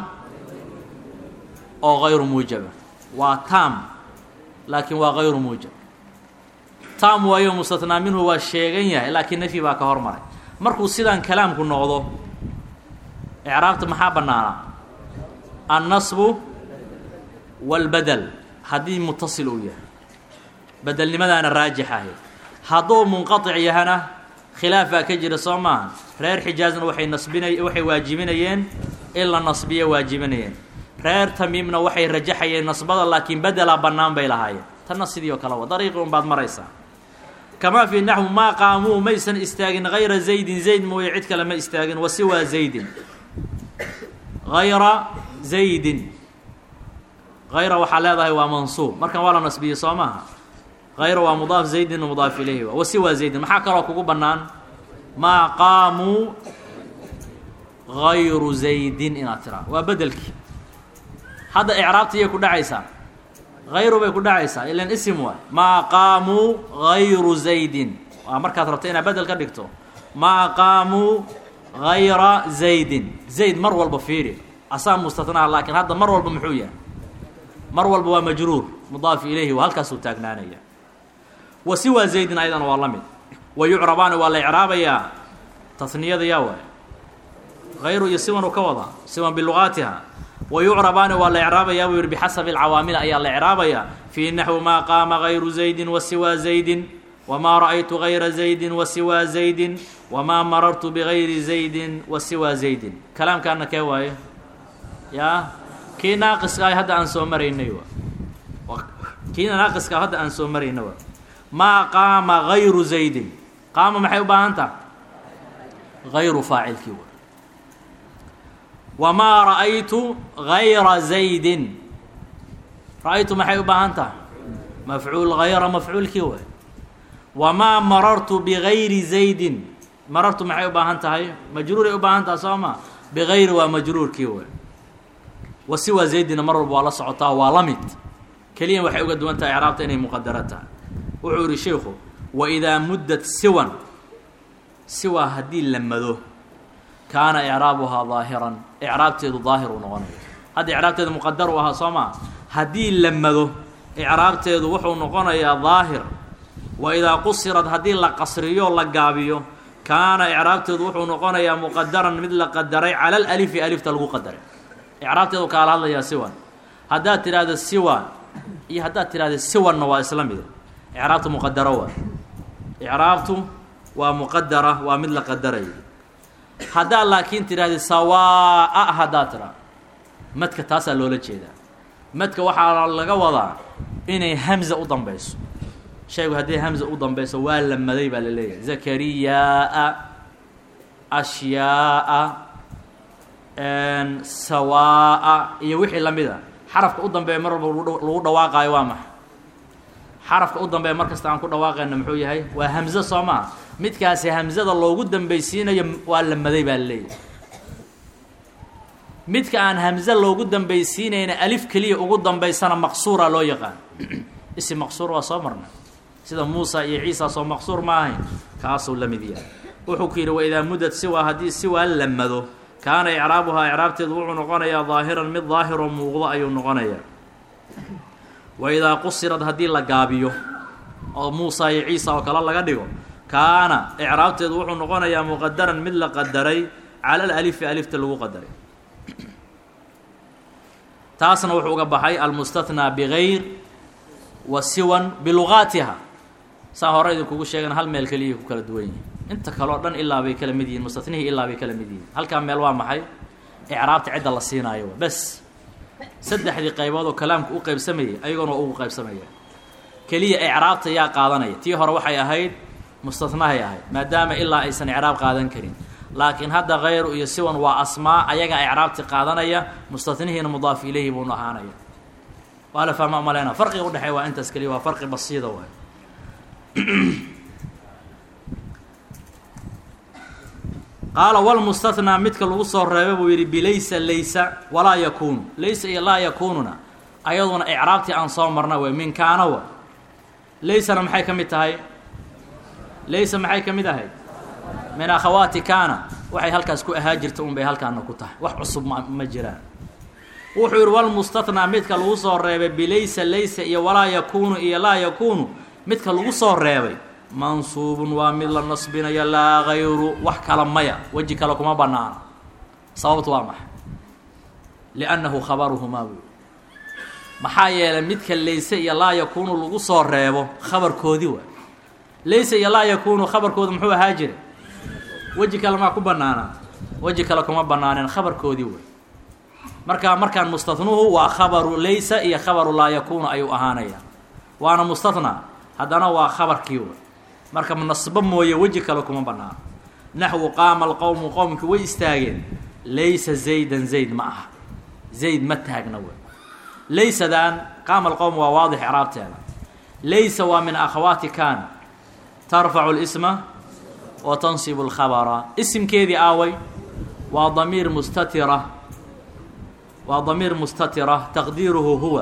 oo hayru muujaba. waa taam laakiin waa hayru muujab. taam waayo mustathnaa minhu waa sheegan yahay laakiin nafyi baa ka hormaray. markuu sidaan kalaamku noqdo icraabta maxaa bannaanaa? annasbu wاlbadel haddii mutasil uu yahay, bedelnimadaana raajix ahayd. hadduu munqaطic yahana khilaaf baa ka jira soo maaha. reer xijaazna waxay nasbinay waxay waajibinayeen in la nasbiya waajibinayeen. reer tamiimna waxay rajaxayeen nasbada laakiin bedelaa bannaan bay lahaayeen. tanna sidii oo kale wa dariiqi un baad maraysaa. kamaa fii naxwi maa qaamuu maysan istaagin hayra zaydin, zayd mooye cid kale ma istaagin, wa siwaa zaydin. hayra zaydin, hayra waxaa leedahay waa mansuub, markan waa la nasbiyey soo maaha. hayra waa mudaaf, zaydin mudaaf ilayhi. wa siwaa zaydin maxaa kaloo kugu bannaan? maa qaamuu hayru zaydin inaad tiraa, waa bedelkii. hadda icraabtiyay ku dhacaysaa, hayru bay ku dhacaysaa ilan isim waay. maa qaamuu hayru zaydin waa markaad rabto inaad bedel ka dhigto. maa qaamuu hayra zaydin, zayd mar walba fiiri asaa mustathnaa, laakiin hadda mar walba muxuu yahay? mar walba waa majruur mudaaf ilayhi, waa halkaasuu taagnaanaya. wa siwaa zaydin ayadana waa la mid. wa yucrabaani waa la icraabayaa, tasniyada yaa waay hayru iyo siwan uu ka wadaa, siwan bilugaatiha. wa yucrabaani waa la icraabayaa buu yihi bixasabi alcawaamil ayaa la icraabayaa. fii naxwi maa qaama hayru zaydin wa siwaa zaydin, wamaa ra'aytu hayra zaydin wa siwaa zaydin, wamaa marartu bigayri zaydin wa siwaa zaydin. kalaamkaana kee waaye? yaa kii naaqiska ah hadda aan soo maraynay wa kii naaqiska ah hadda aan soo marayna wa maa qaama hayru zaydin. qaama maxay u baahan taha? hayru faacilkii wa. wamaa ra'aytu hayra zaydin, ra'aytu maxay u baahan taha? mafcuul hayra mafcuulkii wa. wamaa marartu bigayri zaydin, marartu maxay u baahan tahay? majruuray u baahan taha soo ma? bigayri waa majruurkii wa. wa siwaa zaydina mar walba waa la socotaa, waa la mid, keliyan waxay uga duwan tahay icraabta inay muqadara tahay. wuxuu yihi sheikhu waidaa muddat siwan, siwaa haddii la mado, kaana icraabuhaa daahiran, icraabteedu daahir uu noqonayo. hadda icraabteedu muqadar u ahaa soo maa. haddii la mado icraabteedu wuxuu noqonayaa daahir. wa idaa qusirad haddii la qasriyo la gaabiyo, kaana icraabteedu wuxuu noqonayaa muqadaran mid la qadaray cala alalifi, alifta lagu qadaray. icraabteedu kaala hadlayaa siwan. haddaad tidhaahdo siwan iyo haddaad tidhahdo siwanna waa isla mida, icraabtu muqadaro waa. icraabtu waa muqadara, waa mid la qadarayo. haddaad laakiin tidhaahdo sawaa haddaad tidhaa, madka taasaa loola jeedaa. madka waxaa laga wadaa inay hamza u dambayso. shaygu haddii hamza u dambayso waa la maday baa la leeyahay. zakariyaa, ashyaaa, sawaa iyo wixii lamid a. xarafka u dambeeya mar walba lagu dhawaaqaayo waa maxa? xarafka u dambeeya mar kasta aan ku dhawaaqayna muxuu yahay? waa hamze soo maa. midkaasi hamzada loogu dambaysiinayo waa la maday baa la leeyahay. midka aan hamze loogu dambaysiinayna alif keliya ugu dambaysana maqsuura loo yaqaan. isi maqsuur waa soo marna, sida muusa iyo ciisa soo maqsuur ma ahayn, kaasuu la mid yahay. wuxuu ku yidhi waidaa mudad siwaa, haddii siwaa la mado, kaana icraabuhaa icraabteedu wuxuu noqonayaa daahiran mid daahiroo muuqdo ayuu noqonayaa. wa idaa qusirad haddii la gaabiyo oo muusa iyo ciisa oo kale laga dhigo, kaana icraabteedu wuxuu noqonayaa muqadaran mid la qadaray cala alalifi alifta lagu qadaray taasna wuxuu uga baxay almustathnaa bigayr wa siwan bilugaatiha saa hore idinkugu sheegan hal meel keliya ku kala duwan yihiin inta kale oo dhan ilaa bay kala mid yihiin mustathnihii ilaa bay kala mid yihiin halkaa meel waa maxay icraabta cidda la siinaayo bas saddexdii qaybood oo kalaamku u qaybsamayay ayagoona ugu qaybsamaya keliya icraabta yaa qaadanaya tii hore waxay ahayd mustathnahay ahayd maadaama ilaa aysan icraab qaadan karin laakiin hadda hayru iyo siwan waa asmaa ayagaa icraabti qaadanaya mustathnihiina mudaaf ilayhi buuna ahaanaya waa la fahma maleyna farqiga udhexeeya waa intaas keliya waa farqi basiida waay qaala walmustathnaa midka lagu soo reebay buu yidhi bilaysa laysa walaa yakuunu laysa iyo laa yakuununa ayaduna icraabtii aan soo marna wey min kaana wa laysana maxay ka mid tahay laysa maxay ka mid ahayd min akhawaati kaana waxay halkaas ku ahaa jirta un bay halkaana ku tahay wax cusub ma ma jiraan wuxuu yidhi walmustathnaa midka lagu soo reebay bilaysa laysa iyo walaa yakuunu iyo laa yakuunu midka lagu soo reebay mansuubun waa mid la nasbinayo laa hayru wax kala maya weji kale kuma banaana sababtu waa maxay liannahu khabaruhumaa wy maxaa yeelay midka layse iyo laa yakuunu lagu soo reebo khabarkoodii waay layse iyo laa yakuunu khabarkooda muxuu ahaa jira weji kale maa ku banaanaa weji kale kuma banaaneen khabarkoodii way marka markaan mustathnuhu waa khabaru laysa iyo khabaru laa yakuunu ayuu ahaanaya waana mustathnaa haddana waa khabarkii way marka nasbo mooye weji kale kuma banaano naxwu qaama alqowmu qowmki way istaageen laysa zaydan zayd ma aha zayd ma taagna wey laysadaan qaama alqowm waa waadix icraabteeda laysa waa min akhawaati kaana tarfacu lisma wa tansibu alkhabara isimkeedii aaway waa damiir mustatira waa damiir mustatira taqdiiruhu huwa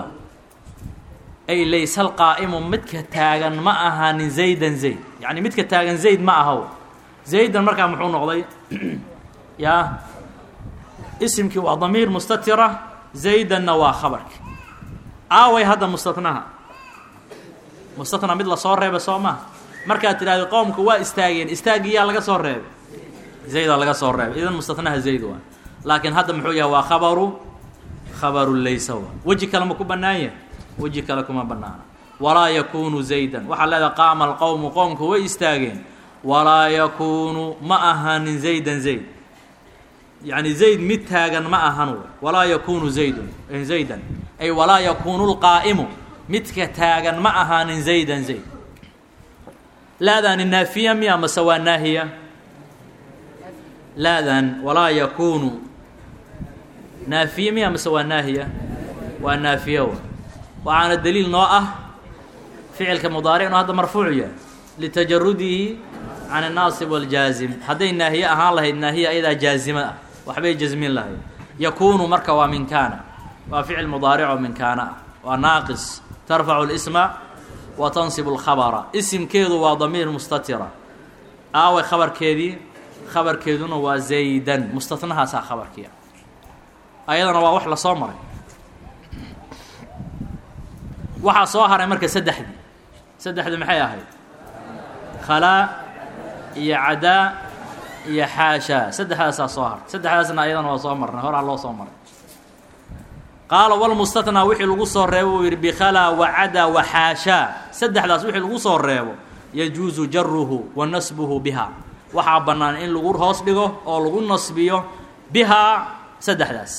ay laysa alqaa'imu midka taagan ma ahaanin zaydan zayd yacni midka taagan zayd ma ahaw zaydan markaa muxuu noqday yaa isimkii waa damiir mustatira zaydanna waa khabarki aaway hadda mustathnaha mustathnaa mid lasoo reebay soo maha markaad tidhahdo qowmka waa istaageen istaagiyaa laga soo reebay zaydaa laga soo reebay idan mustathnaha zayd waa laakiin hadda muxuu yahay waa khabaru khabaru laysa waa weji kale ma ku bannaan yahay weji kale kuma banaana walaa yakuunu zaydan waxaa leedaha qaama alqowmu qowmka way istaageen walaa yakuunu ma ahaanin zaydan zayd yacni zayd mid taagan ma ahan wey walaa yakuunu zaydun zaydan ay walaa yakuunu lqaa'imu midka taagan ma ahaanin zaydan zayd laadaani naafiya miya mase waa naahiya laadan walaa yakuunu naafiya miya mase waa naahiya waa naafiya w waxaana daliil noo ah ficilka mudaaric inuu hadda marfuuc yahay litajarudihi can الnaasib wاljaazim hadday naahiye ahaan lahayd naahiya ayadaa jaazima ah waxbay jasmin lahayd yakuunu marka waa min kaana waa ficil mudaaric oo min kaana ah waa naaqis tarfacu اlisma wa tansibu اlkhabara isimkeedu waa damiir mustatira aaway khabarkeedii khabarkeeduna waa zaydan mustathnahaasaa khabarkiia ayadana waa wax lasoo maray waxaa soo haray marka saddexdii saddexdii maxay ahayd khalaa iyo cadaa iyo xaashaa saddexdaasaa soo haray saddexdaasna ayadana waa soo marnay horaa loo soo maray qaala walmustathnaa wixii lagu soo reebo uu yidhi bikhalaa wa cadaa wa xaashaa saddexdaas wixii lagu soo reebo yajuusu jaruhu wa nasbuhu bihaa waxaa bannaan in lagu hoos dhigo oo lagu nasbiyo bihaa saddexdaas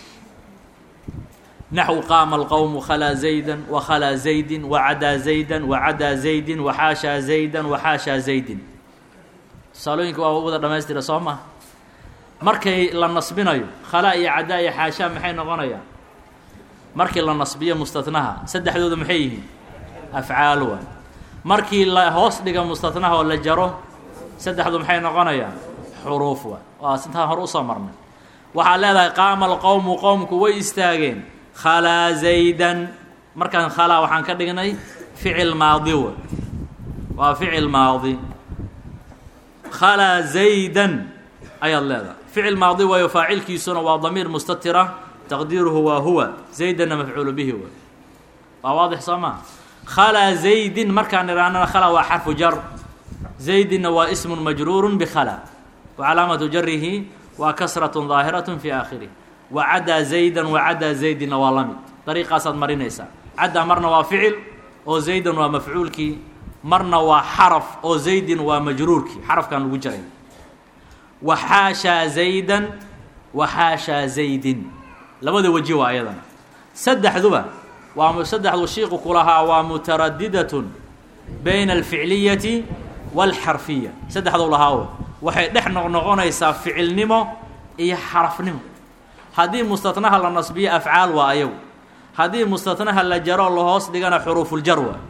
naxو qaama الqowم khlىa زayda وkhlىa زaydi وcadaa زayda وcadaa زaydi وxaashaa زayda وxaashaa زaydi tusaalooyinka waa wada dhamaystira soo maha markay la nasbinayo khalaa iyo cadaa iyo xaashaa maxay noqonayaan markii la nasbiyo mustathnaha saddexdooda maxay yihiin afcaal waa markii la hoos dhiga mustathnaha oo la jaro saddexdu maxay noqonayaan xuruuf waa waa sintaan hor usoo marnay waxaa leedahay qaama alqowmu qowmku way istaageen khalaa zaydan markaan khalaa waxaan ka dhignay ficil maadi w waa ficil maadi khalaa zaydan ayaad leedahay ficil maadi waayo faacilkiisuna waa damiir mustatira taqdiiruhu waa huwa zaydanna mafcuulu bihi w waa waadix soo maa khalaa zaydin markaan idhaanana khalaa waa xarfu jar zaydinna waa ismun majruuru bkhalaa wa calaamatu jarihi وكسرة ظاهرة في آخره وعدا زيدا وعدا زيد نوالمي طريقة صد مرينيسا عدا مرنا وفعل أو زيدا ومفعولك مرنا وحرف أو زيد ومجرورك حرف كان الوجرين وحاشا زيدا وحاشا زيد لماذا وجهوا أيضا سدح ذبا ومسدح الشيخ كلها ومترددة بين الفعلية والحرفية سدح ذولها هو waxay dhex noqonaysaa ficilnimo iyo xarafnimo hadii mustatnaha la nasbiyo afcaal waa ayagu hadii mustatnaha la jaro la hoos dhigana xuruful jar waa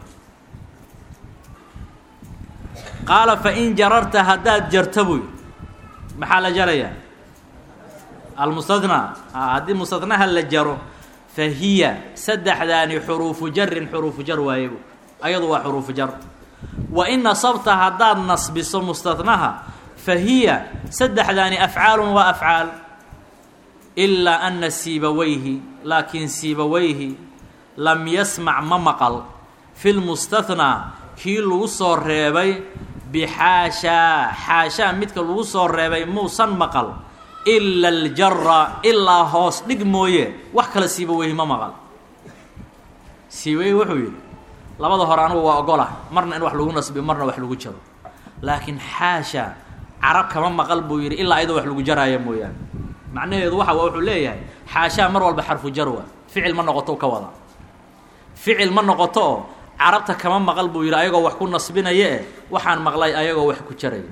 qala fa in jararta hadad jartabu maxaa la jaraya al mustatna hadii mustatnaha la jaro fa hiya sadaxdani xurufu jar xurufu jar waa ayagu ayadu waa xurufu jar wa in nasabta hadad nasbiso mustatnaha فهي سدحداني أفعال وأفعال إلا أن سيبويه لكن سيبويه لم يسمع ممقل في المستثنى كي لوصور ريبي بحاشا حاشا متك لوصور ريبي موسن مقل إلا الجرة إلا هوس نقمويه وحكال سيبويه ممقل سيبويه وحوي لما ظهرانه وأقوله مرنا إن وحلوه نصبي مرنا وحلوه جر لكن حاشا عرب كمان ما قلبه يري إلا أيضا وحلو جرايا مويان معناه يضوحه ووحو ليه حاشا مروى بحرف جروة فعل من نقطه كوضع فعل من نقطه عربته كمان ما قلبه يري أيضا وحكو نصبنا يه وحان مغلاي أيضا وحكو جرايا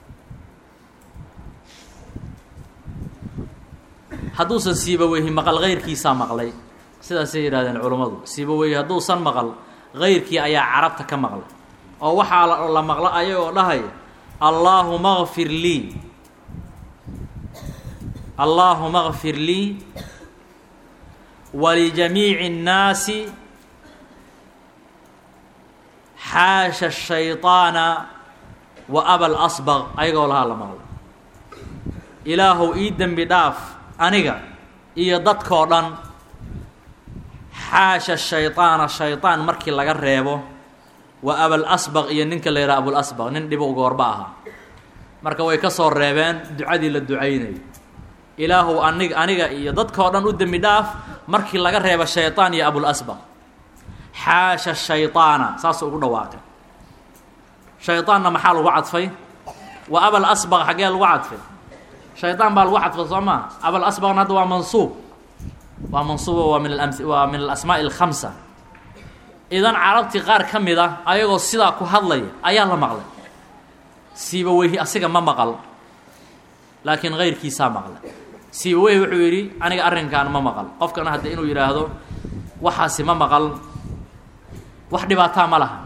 هدوسا سيبويه مقل غير كيسا مغلاي سيدا سيدا هذا العلماء سيبويه هدوسا مغل غير كي أيا عربته كمغل أو وحا الله مغلا أيضا لهي اللهم اغفر لي اللهم اغفر لي ولجميع الناس حاش الشيطان وأبى الأصبغ أي قولها لما إله إيدن بداف أنيقا إيضتك ودن حاش الشيطان الشيطان مركي لغا ريبو وأبى الأصبغ ينك اللي يرى أبو الأصبغ نندبو قرباها marka way ka soo reebeen ducadii la ducaynay ilaahu aniga aniga iyo dadka oo dhan u dambi dhaaf markii laga reebo shaytaan iyo abul asbaq haasha shaytaana saas ugu dhawaaqay shaytaanna maxaa lagu cadfay wa abul asbaq xagee lagu cadfay shaytaan baa lagu cadfay sooma abul asbaqna hada waa mansuub waa mansuub waa min al-amsi waa min al-asmaa al-khamsa idan carabti qaar kamida ayagoo sida ku hadlay ayaa la maqlay سيبويه أسيق ما مقل لكن غير كيسا مقل سيبويه وحويري أنا أرن كان ما مقل قف كان هذا إنه يراهدو وحاسي ما مقل وحد باتا ملها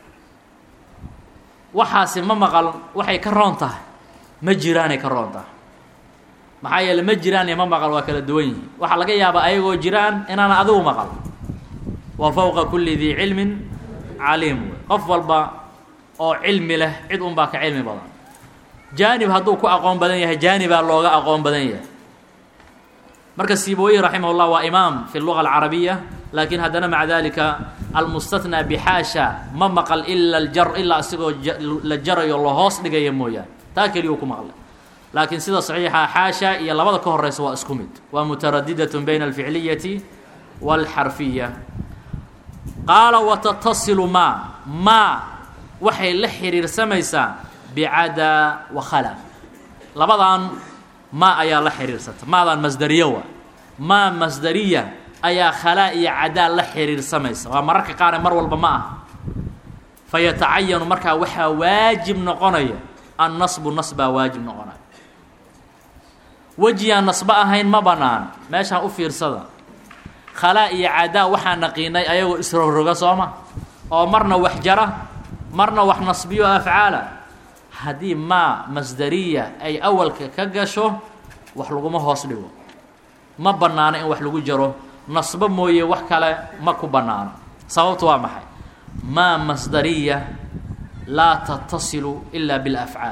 وحاسي ما مقل وحي كرونته مجراني كرونته محايا المجراني ما مقل وكل الدوين وحلقا يابا أيغو جيران إن أنا أذو مقل وفوق كل ذي علم عليم قفل با oo cilmi leh cid un baa ka cilmi badan jaanib haduu ku aqoon badan yahay jaaniba looga aqoon badan yahay marka Sibawayh rahimahullah wa imam fi al-lugha al-arabiyya lakin hadana ma'a dhalika al-mustathna bi hasha ma maqal illa al-jar illa asigo la jarayo la hoos dhigay mooyaan taa kaliya ku maqal lakin sida saxiixa hasha iyo labada ka horeysa waa isku mid waa mutaraddidatun bayna al-fi'liyyati wal-harfiyya qala wa tattasilu ma ma waxay la xiriirsamaysaa bi'ada wa khala labadan ma ayaa la xiriirsata maadan masdariyo wa ma masdariya ayaa khala iyo ada la xiriirsamaysa waa mararka qaar mar walba ma ah fayata'ayyanu marka waxa waajib noqonaya an nasbu nasba waajib noqonaya wajiya nasba ahayn ma banaan meesha u fiirsada khala iyo ada waxa naqiinay ayagoo isrooroga sooma oo marna wax jara marna wax nasbiyo afcaala hadii ma masdariya ay awalka ka gasho wax lagu ma hoos dhigo ma banaana in wax lagu jaro nasba mooye wax kale ma ku banaana sababtu waa maxay ma masdariya la tattasilu illa bil af'al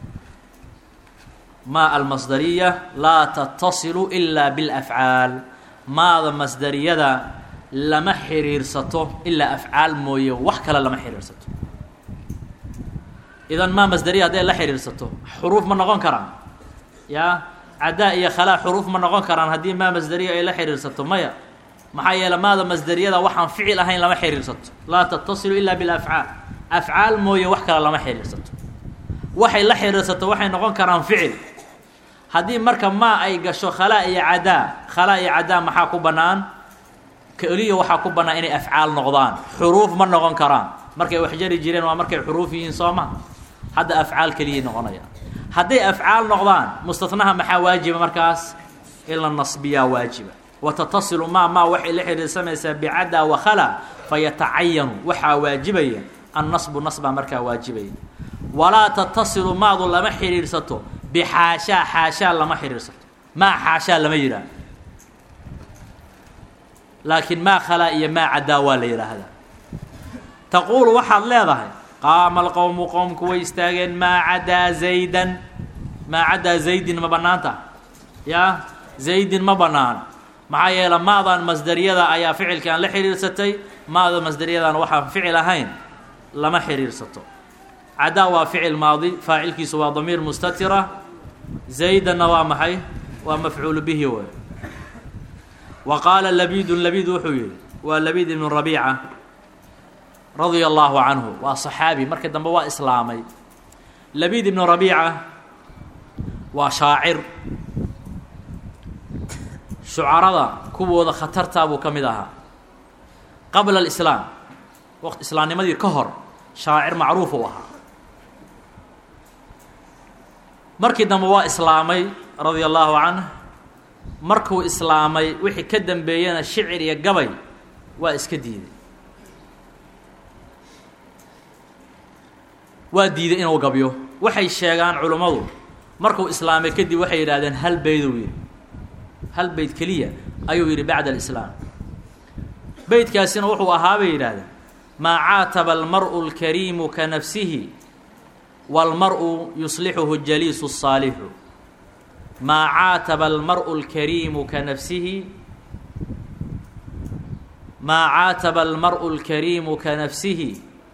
ma al masdariya la tattasilu illa bil af'al ma masdariyada lama xiriirsato illa af'al mooye wax kale lama xiriirsato إذا ما مصدرية هذه لا حريرسته حروف من نقول كرام يا cadaa iyo khalaa xuruuf ma noqon karaan haddii maa masderiya ay la xiriirsato maya maxaa yeele maada masderiyada waxaan ficil ahayn lama xiriirsato laa tattasilu ilaa bilafcaal afcaal mooye wax kale lama xiriirsato waxay la xiriirsato waxay noqon karaan ficil haddii marka maa ay gasho khalaa iyo cadaa khalaa iyo cadaa maxaa ku bannaan keliya waxaa ku bannaan inay afcaal noqdaan xuruuf ma noqon karaan markay wax jari jireen waa markay xuruuf yihiin soo ma hadda afcaal keliyay noqonayaan hadday afcaal noqdaan mustatnaha maxaa waajiba markaas in la nasbiyaa waajiba watatasilu maa maa waxay la xiriirsamaysaa bicadaa wa khalaa fayatacayanu waxaa waajibaya annasbu nasbaa markaa waajibaya walaa tatasilu maadu lama xiriirsato bixaashaa xaashaa lama xiriirsato maa xaashaa lama yidhaah laakiin maa khalaa iyo maa cadaa waa la yidhaahdaa taquulu waxaad leedahay qaama alqowmu qowmku way istaageen maa cadaa zaydan maa cadaa zaydin ma bannaanta yaa zaydin ma bannaan maxaa yeele maadan masderiyada ayaa ficilkan la xiriirsatay maada masderiyadan waxaan ficil ahayn lama xiriirsato cadaa waa ficil maadi faacilkiisu waa damiir mustatira zaydanna waa maxay waa mafcuulu bihi wey wa qaala labiidun labiid wuxuu yihi waa labiid ibnu rabiica radia allaahu canhu waa saxaabi markii dambe waa islaamay labiid ibnu rabiica waa shaacir shucarada kuwooda khatartaa buu ka mid ahaa qabla alislaam waqt islaamnimadii ka hor shaacir macruuf uu ahaa markii dambe waa islaamay radia allaahu canh markuu islaamay wixii ka dambeeyana shicir iyo gabay waa iska diiday waa diiday inuu gabyo waxay sheegaan culummadu markuu islaamay kadib waxay yidhahdeen hal beyduu yidhi hal beyd keliya ayuu yidhi bacda alislaam beydkaasina wuxuu ahaa bay yidhahdeen maa caataba almar'u alkariimu ka nafsihi waalmar'u yuslixuhu jaliisu الصaalixu maa caataba almar'u alkariimu ka nafsihi maa caataba almar'u alkariimu ka nafsihi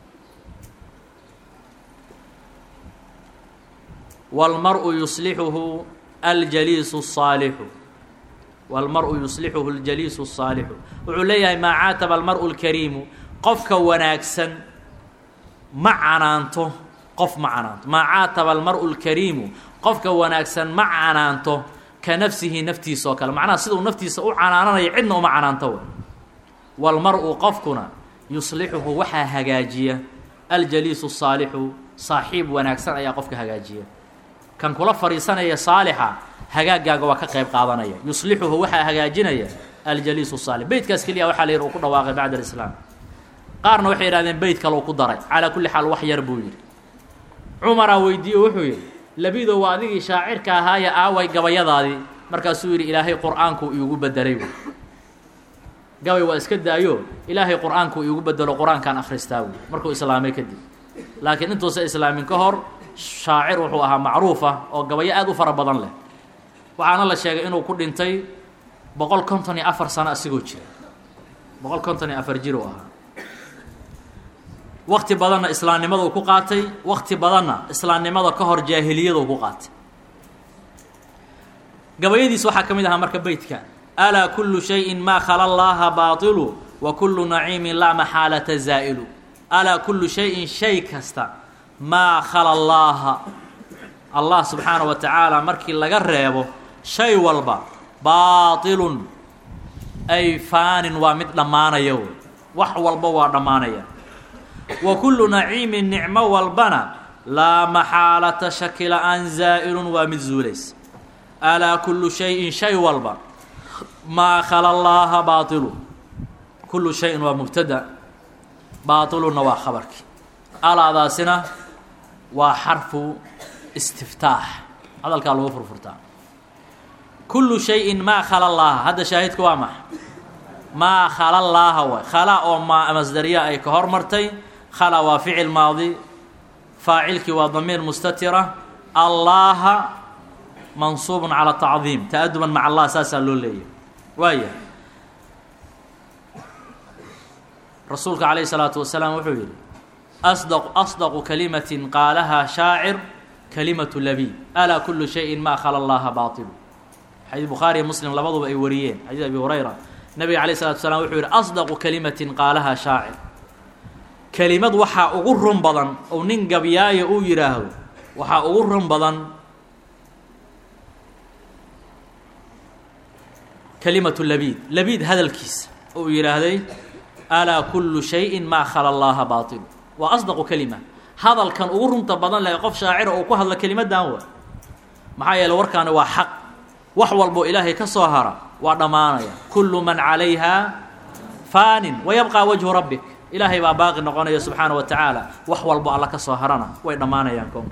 wاlmar'u yuslixuhu aljaliisu الصaalixu wاlmar'u yuslixuhu اljaliisu الصaalixu wuxuu leeyahay maa caataba almar'u اlkariimu qofka wanaagsan ma canaanto qof ma canaanto maa caataba almar'u اlkariimu qofka wanaagsan ma canaanto ka nafsihi naftiisa oo kale macnaha siduu naftiisa u canaananayo cidna uma canaanto wاlmar'u qofkuna yuslixuhu waxaa hagaajiya aljaliisu الصaalixu saaxiib wanaagsan ayaa qofka hagaajiya kan kula fadhiisanaya saalixa hagaagaaga waa ka qayb qaadanaya yuslixuhu waxaa hagaajinaya aljaliisu الصaalix beydkaas keliya waxaa la yidhi uu ku dhawaaqay bacda alislaam qaarna waxay yidhahdeen beyd kale uu ku daray calaa kulli xaal wax yar buu yidhi cumaraa weydiiye wuxuu yidhi labido waa adigii shaacirka ahaaye aaway gabayadaadii markaasuu yidhi ilaahay qur'aankuu iigu bedelay wy gabay waa iska daayo ilaahay qur'aankuu iigu bedelo qur-aankaan akhristaa wy markuu islaamay kadib laakiin intuusa islaamin ka hor shaacir wuxuu ahaa macruufa oo gabayo aad u fara badan leh waxaana la sheegay inuu ku dhintay boqol konton iyo afar sano asigoo jira boqol konton iyo afar jir uu ahaa wakti badanna islaamnimada uu ku qaatay wakti badanna islaamnimada ka hor jaahiliyada uu ku qaatay gabayadiis waxaa ka mid ahaa marka beydka alaa kullu shayin maa khala llaaha baatilu wa kullu naciimin laa maxaalata zaa'ilu alaa kullu shayin shay kasta maa khala llaaha allah subxaana wa tacaala markii laga reebo shay walba baatilun ay faanin waa mid dhammaanaya wey wax walba waa dhammaanaya wa kullu naciimin nicmo walbana laa maxaalata shaki la-aan zaa'ilun waa mid zuulays alaa kullu shayin shay walba maa khala llaaha baatilu kullu shayin waa mubtada baatilunna waa khabarkii alaadaasina waa xarfu istiftaax hadalkaa lagu furfurtaa kullu shayin maa khala llaaha hadda shaahidku waa maxa maa khala llaaha way khala oo maa masdariya ay ka hormartay khala waa ficil maadi faacilkii waa damiir mustatira allaaha mansuubun cala tacdiim ta-aduban maca allah saasaa loo leeyahy waaya rasuulka calayh isalaatu wasalaam wuxuu yidhi asdaq asdaqu kalimatin qaalahaa shaacir kalimatu labiid alaa kullu shayin maa khala llaaha baatilu حديث بخاري ومسلم لبضوا أي وريين حديث أبي هريرة النبي عليه الصلاة والسلام يقول أصدق كلمة قالها شاعر كلمة وحا أغرم بضن أو ننقب ياي أو يراهو وحا أغرم بضن كلمة اللبيد لبيد هذا الكيس أو يراهدي ألا كل شيء ما خلا الله باطل وأصدق كلمة هذا اللي كان أغرم تبضن لا يقف شاعر أو كهذا كلمة دعوة محايا لو كان هو حق وحول بو إلهي كصهرة وضمانيا كل من عليها فان ويبقى وجه ربك إلهي باقي نقول سبحانه وتعالى وحول بو الله كصهرنا وضمانيا كونك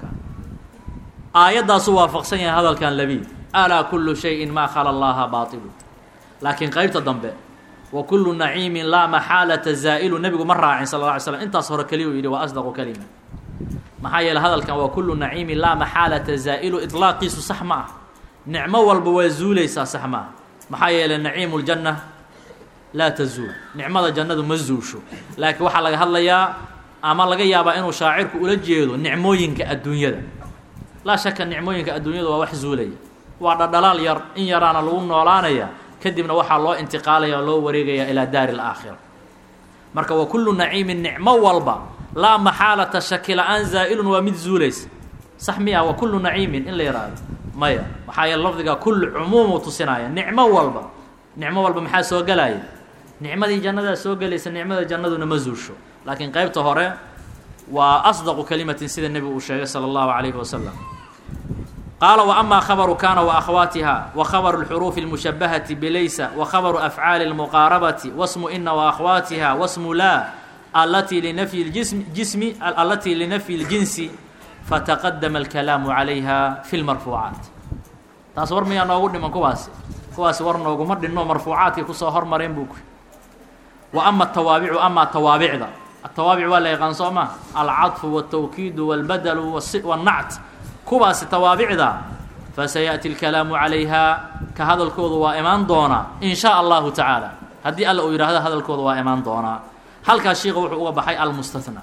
آيات سوا فقسنيا هذا كان لبيد ألا كل شيء ما خلا الله باطل لكن قيبت الضنب وكل نعيم لا محالة زائل النبي مرة عن صلى الله عليه وسلم انت صهر كلمة وأصدق كلمة محايا هذا كان وكل نعيم لا محالة زائل إطلاقي صح معه نعمة والبوازولي صح معه محايا نعيم الجنة لا تزول نعمة الجنة مزوشو لكن waxa laga hadlaya ama laga yaaba inuu shaacirku ula jeedo nicmooyinka adduunyada la shaka nicmooyinka adduunyada waa wax zuulay waa dhadhalaal yar in yaraana lagu noolaanaya kadibna waxa loo intiqaalaya loo wareegaya ila daar al-aakhirah marka wa kullu na'iimin ni'ma walba la mahalata shakila an zaa'ilun wa mid zuulays صح مية وكل نعيم إلا يراد مايا محايا اللفظ كل عموم تصنايا نعمة والبا نعمة والبا محا سوق لاي نعمة دي جنة سوق ليس نعمة جنة نمزوشو لكن قيبته هره وأصدق كلمة سيد النبي صلى الله عليه وسلم قال وأما خبر كان وأخواتها وخبر الحروف المشبهة بليس وخبر أفعال المقاربة واسم إن وأخواتها واسم لا التي لنفي الجسم جسم التي لنفي الجنس فتقدم الكلام عليها في المرفوعات تصور مي انا اقول من كواس كواس ورنا ومر انه مرفوعات كسو هرمرين بوك واما التوابع اما التوابع ذا التوابع ولا يقنصوما العطف والتوكيد والبدل والنعت كواس التوابع ذا فسياتي الكلام عليها كهذا الكود وايمان دونا ان شاء الله تعالى هدي الله يرى هذا الكود وايمان دونا هل كشيخ و بحي المستثنى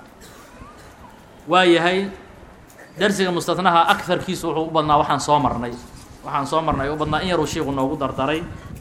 وايهي درسي المستثنى أكثر كيس وحنا وحن صامرني وحن صامرني وبدنا إن يروي شيء ونوجد درتري